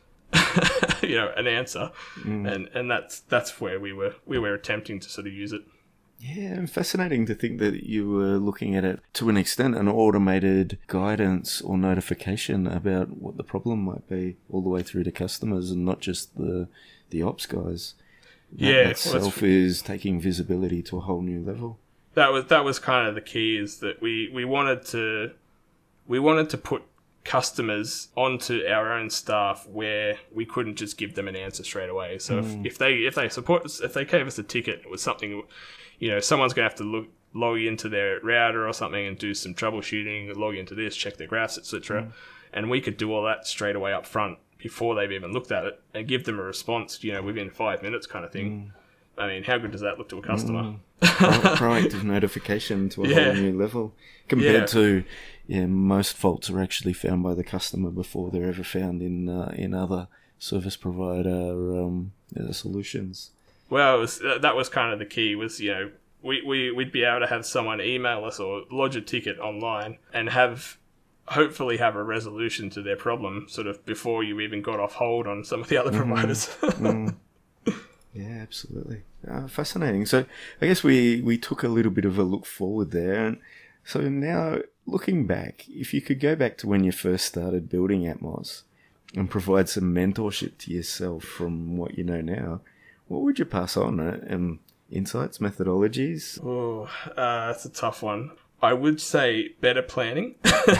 you know, an answer, mm. and and that's that's where we were we were attempting to sort of use it. Yeah, and fascinating to think that you were looking at it to an extent, an automated guidance or notification about what the problem might be, all the way through to customers, and not just the the ops guys. That yeah, itself well, is taking visibility to a whole new level. That was that was kind of the key, is that we, we wanted to we wanted to put customers onto our own staff where we couldn't just give them an answer straight away. So mm. if, if they if they support us, if they gave us a ticket, it was something, you know, someone's gonna have to look log into their router or something and do some troubleshooting, log into this, check their graphs, et cetera. Mm. And we could do all that straight away up front before they've even looked at it, and give them a response, you know, within five minutes kind of thing. Mm. I mean, how good does that look to a customer? Mm. Pro- proactive notification to a yeah. whole new level, compared yeah. to yeah, most faults are actually found by the customer before they're ever found in uh, in other service provider um, uh, solutions. Well, it was, uh, that was kind of the key. Was you know we we we'd be able to have someone email us or lodge a ticket online and have hopefully have a resolution to their problem sort of before you even got off hold on some of the other mm. providers. mm. Yeah, absolutely. Uh, fascinating. So I guess we, we took a little bit of a look forward there. And so now, looking back, if you could go back to when you first started building Atmos and provide some mentorship to yourself from what you know now, what would you pass on? Uh, um, insights, methodologies? Oh, uh, that's a tough one. I would say better planning.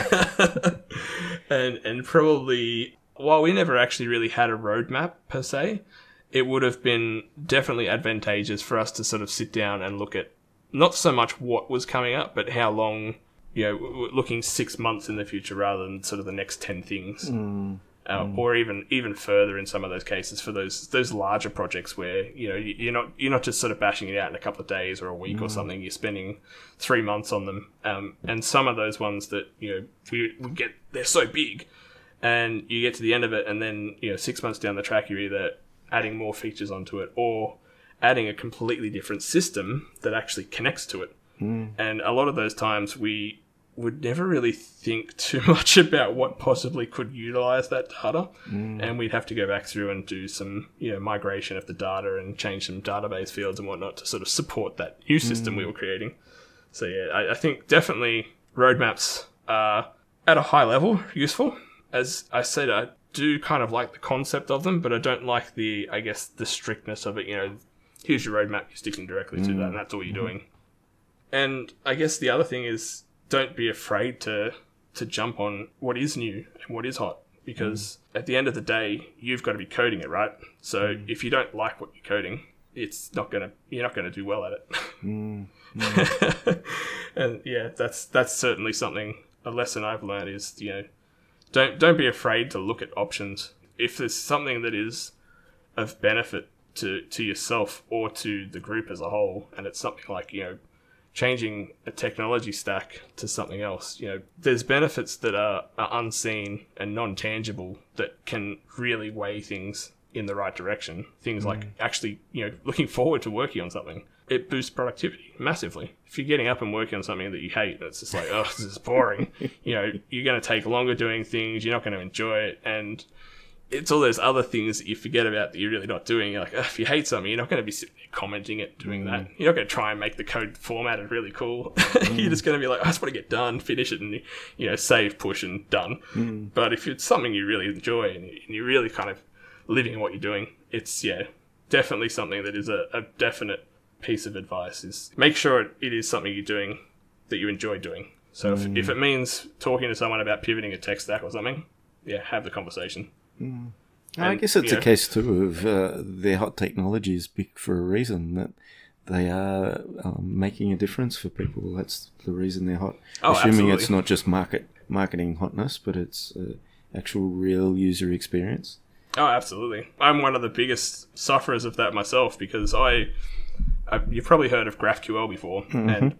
and and probably, while we never actually really had a roadmap per se, it would have been definitely advantageous for us to sort of sit down and look at not so much what was coming up, but how long, you know, looking six months in the future rather than sort of the next ten things. Mm. Uh, mm. Or even even further in some of those cases for those those larger projects where, you know, you're not you're not just sort of bashing it out in a couple of days or a week mm. or something. You're spending three months on them. Um, and some of those ones that, you know, we, we get, they're so big, and you get to the end of it, and then, you know, six months down the track, you're either adding more features onto it or adding a completely different system that actually connects to it. Mm. And a lot of those times we would never really think too much about what possibly could utilize that data. Mm. And we'd have to go back through and do some, you know, migration of the data and change some database fields and whatnot to sort of support that new system mm. we were creating. So yeah, I, I think definitely roadmaps are at a high level useful. As I said, I do kind of like the concept of them, but I don't like the, I guess, the strictness of it. You know, here's your roadmap, you're sticking directly to mm. that, and that's all you're doing. And I guess the other thing is, don't be afraid to to jump on what is new and what is hot, because mm. at the end of the day, you've got to be coding it, right? So mm. if you don't like what you're coding, it's not gonna you're not gonna do well at it. mm. Mm. And yeah, that's that's certainly something, a lesson I've learned is, you know, Don't don't be afraid to look at options. If there's something that is of benefit to, to yourself or to the group as a whole, and it's something like, you know, changing a technology stack to something else, you know, there's benefits that are, are unseen and non-tangible that can really weigh things in the right direction. Things mm. like actually, you know, looking forward to working on something. It boosts productivity massively. If you're getting up and working on something that you hate, it's just like, oh, this is boring. You know, you're going to take longer doing things. You're not going to enjoy it. And it's all those other things that you forget about that you're really not doing. You're like, oh, if you hate something, you're not going to be sitting there commenting it, doing mm. that. You're not going to try and make the code formatted really cool. Mm. You're just going to be like, I just want to get done, finish it, and, you know, save, push, and done. Mm. But if it's something you really enjoy and you're really kind of living what you're doing, it's, yeah, definitely something that is a, a definite piece of advice is make sure it, it is something you're doing that you enjoy doing. So if, mm. if it means talking to someone about pivoting a tech stack or something, yeah, have the conversation. Mm. And, I guess it's a know, case too of uh, their hot technologies for a reason, that they are um, making a difference for people. That's the reason they're hot. Oh, Assuming absolutely. It's not just market marketing hotness, but it's uh, actual real user experience. Oh, absolutely. I'm one of the biggest sufferers of that myself, because I, I you've probably heard of GraphQL before, mm-hmm. and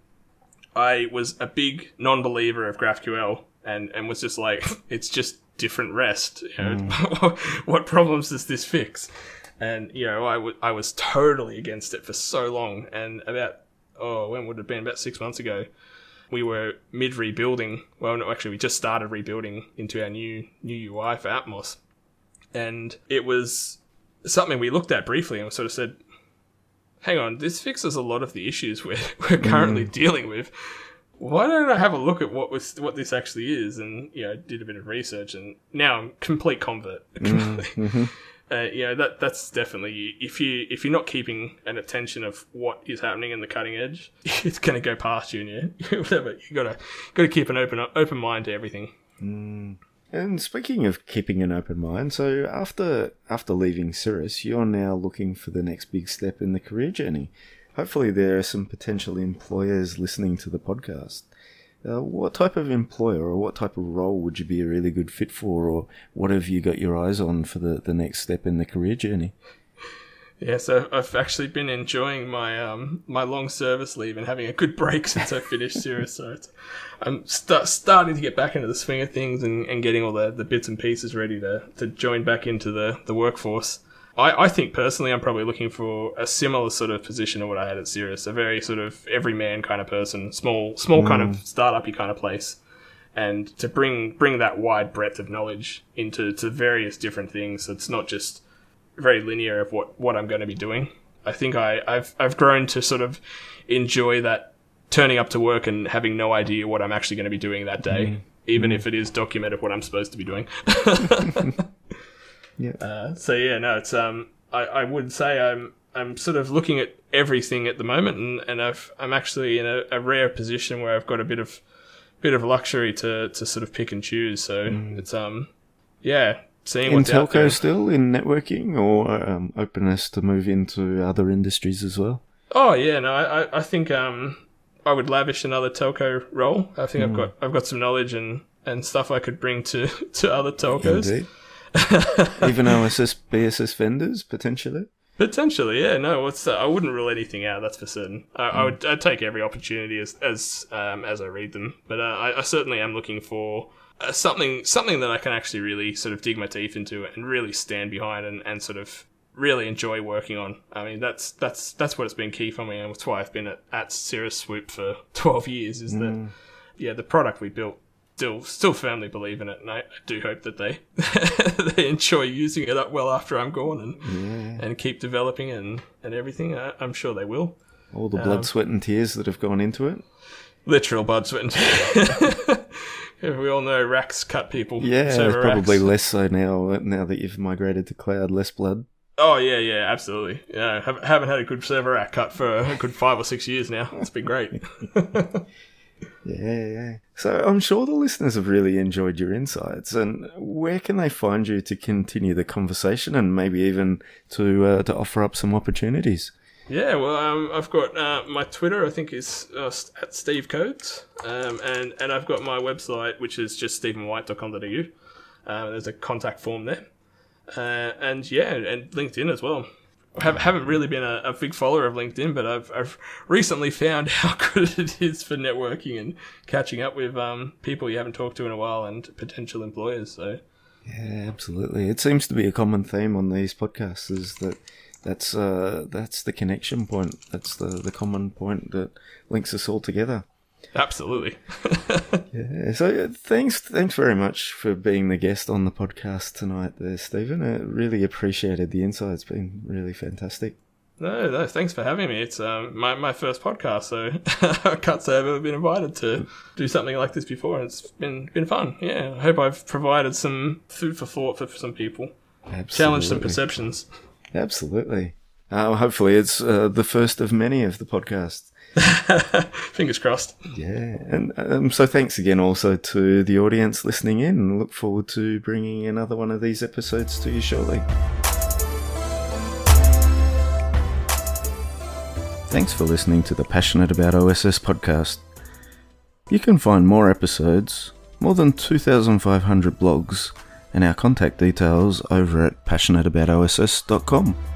I was a big non-believer of GraphQL, and, and was just like, it's just different REST. You know? Mm. What problems does this fix? And, you know, I, w- I was totally against it for so long. And about, oh, when would it have been? About six months ago, we were mid-rebuilding. Well, no, actually, we just started rebuilding into our new new U I for Atmos. And it was something we looked at briefly and sort of said, hang on, this fixes a lot of the issues we're, we're currently mm. dealing with. Why don't I have a look at what was what this actually is? And, you know, did a bit of research, and now I'm complete convert. Mm-hmm. uh, you know, that that's definitely, if you if you're not keeping an attention of what is happening in the cutting edge, it's going to go past you, and you whatever. You gotta gotta keep an open open mind to everything. Mm. And speaking of keeping an open mind, so after after leaving Cirrus, you're now looking for the next big step in the career journey. Hopefully there are some potential employers listening to the podcast. Uh, what type of employer or what type of role would you be a really good fit for, or what have you got your eyes on for the, the next step in the career journey? Yeah, so I've actually been enjoying my um my long service leave and having a good break since I finished Cirrus. So it's, I'm st- starting to get back into the swing of things and, and getting all the, the bits and pieces ready to, to join back into the, the workforce. I, I think personally I'm probably looking for a similar sort of position to what I had at Cirrus, a very sort of everyman kind of person, small small mm. kind of startup-y kind of place, and to bring bring that wide breadth of knowledge into to various different things. So it's not just very linear of what, what I'm going to be doing. I think I, I've I've grown to sort of enjoy that turning up to work and having no idea what I'm actually going to be doing that day, mm. even mm. if it is documented what I'm supposed to be doing. Yeah. Uh, so yeah, no, it's um, I, I would say I'm I'm sort of looking at everything at the moment, and, and I've I'm actually in a, a rare position where I've got a bit of bit of luxury to, to sort of pick and choose. So mm. it's um, yeah, seeing in what's out there. telco still, in networking, or um, openness to move into other industries as well. Oh yeah, no, I I think um, I would lavish another telco role. I think mm. I've got I've got some knowledge and, and stuff I could bring to, to other telcos. Indeed. Even O S S, B S S vendors, potentially? Potentially, yeah. No, what's uh, I wouldn't rule anything out, that's for certain. I, mm. I would I'd take every opportunity as as um, as I read them. But uh, I, I certainly am looking for uh, something something that I can actually really sort of dig my teeth into and really stand behind and, and sort of really enjoy working on. I mean, that's that's that's what has been key for me, and that's why I've been at, at Cirrus Swoop for twelve years, is mm. that, yeah, the product we built, Still, still firmly believe in it, and I, I do hope that they they enjoy using it up well after I'm gone, and yeah. and keep developing and, and everything. I, I'm sure they will. All the blood, um, sweat, and tears that have gone into it. Literal blood, sweat, and tears. We all know racks cut people. Yeah, probably racks. Less so now. Now that you've migrated to cloud, less blood. Oh yeah, yeah, absolutely. Yeah, haven't haven't had a good server rack cut for a good five or six years now. It's been great. Yeah, yeah. So I'm sure the listeners have really enjoyed your insights. And where can they find you to continue the conversation and maybe even to uh, to offer up some opportunities? Yeah, well, um, I've got uh, my Twitter, I think, is uh, at Steve Codes, um, and and I've got my website, which is just stephen white dot com dot a u. Uh, there's a contact form there, uh, and yeah, and LinkedIn as well. I haven't really been a, a big follower of LinkedIn, but I've I've recently found how good it is for networking and catching up with um, people you haven't talked to in a while and potential employers. So yeah, absolutely. It seems to be a common theme on these podcasts, is that that's uh, that's the connection point. That's the, the common point that links us all together. Absolutely. Yeah. So thanks, thanks very much for being the guest on the podcast tonight, there, Stephen. I really appreciated the insight. It's been really fantastic. No, no, thanks for having me. It's um, my my first podcast, so I can't say I've ever been invited to do something like this before. It's been been fun. Yeah, I hope I've provided some food for thought for, for some people. Absolutely. Challenged some perceptions. Absolutely. Uh, hopefully it's uh, the first of many of the podcasts. Fingers crossed. Yeah, and um, so thanks again also to the audience listening in, and look forward to bringing another one of these episodes to you shortly. Thanks for listening to the Passionate About O S S podcast. You can find more episodes, more than two thousand five hundred blogs, and our contact details over at passionate about O S S dot com.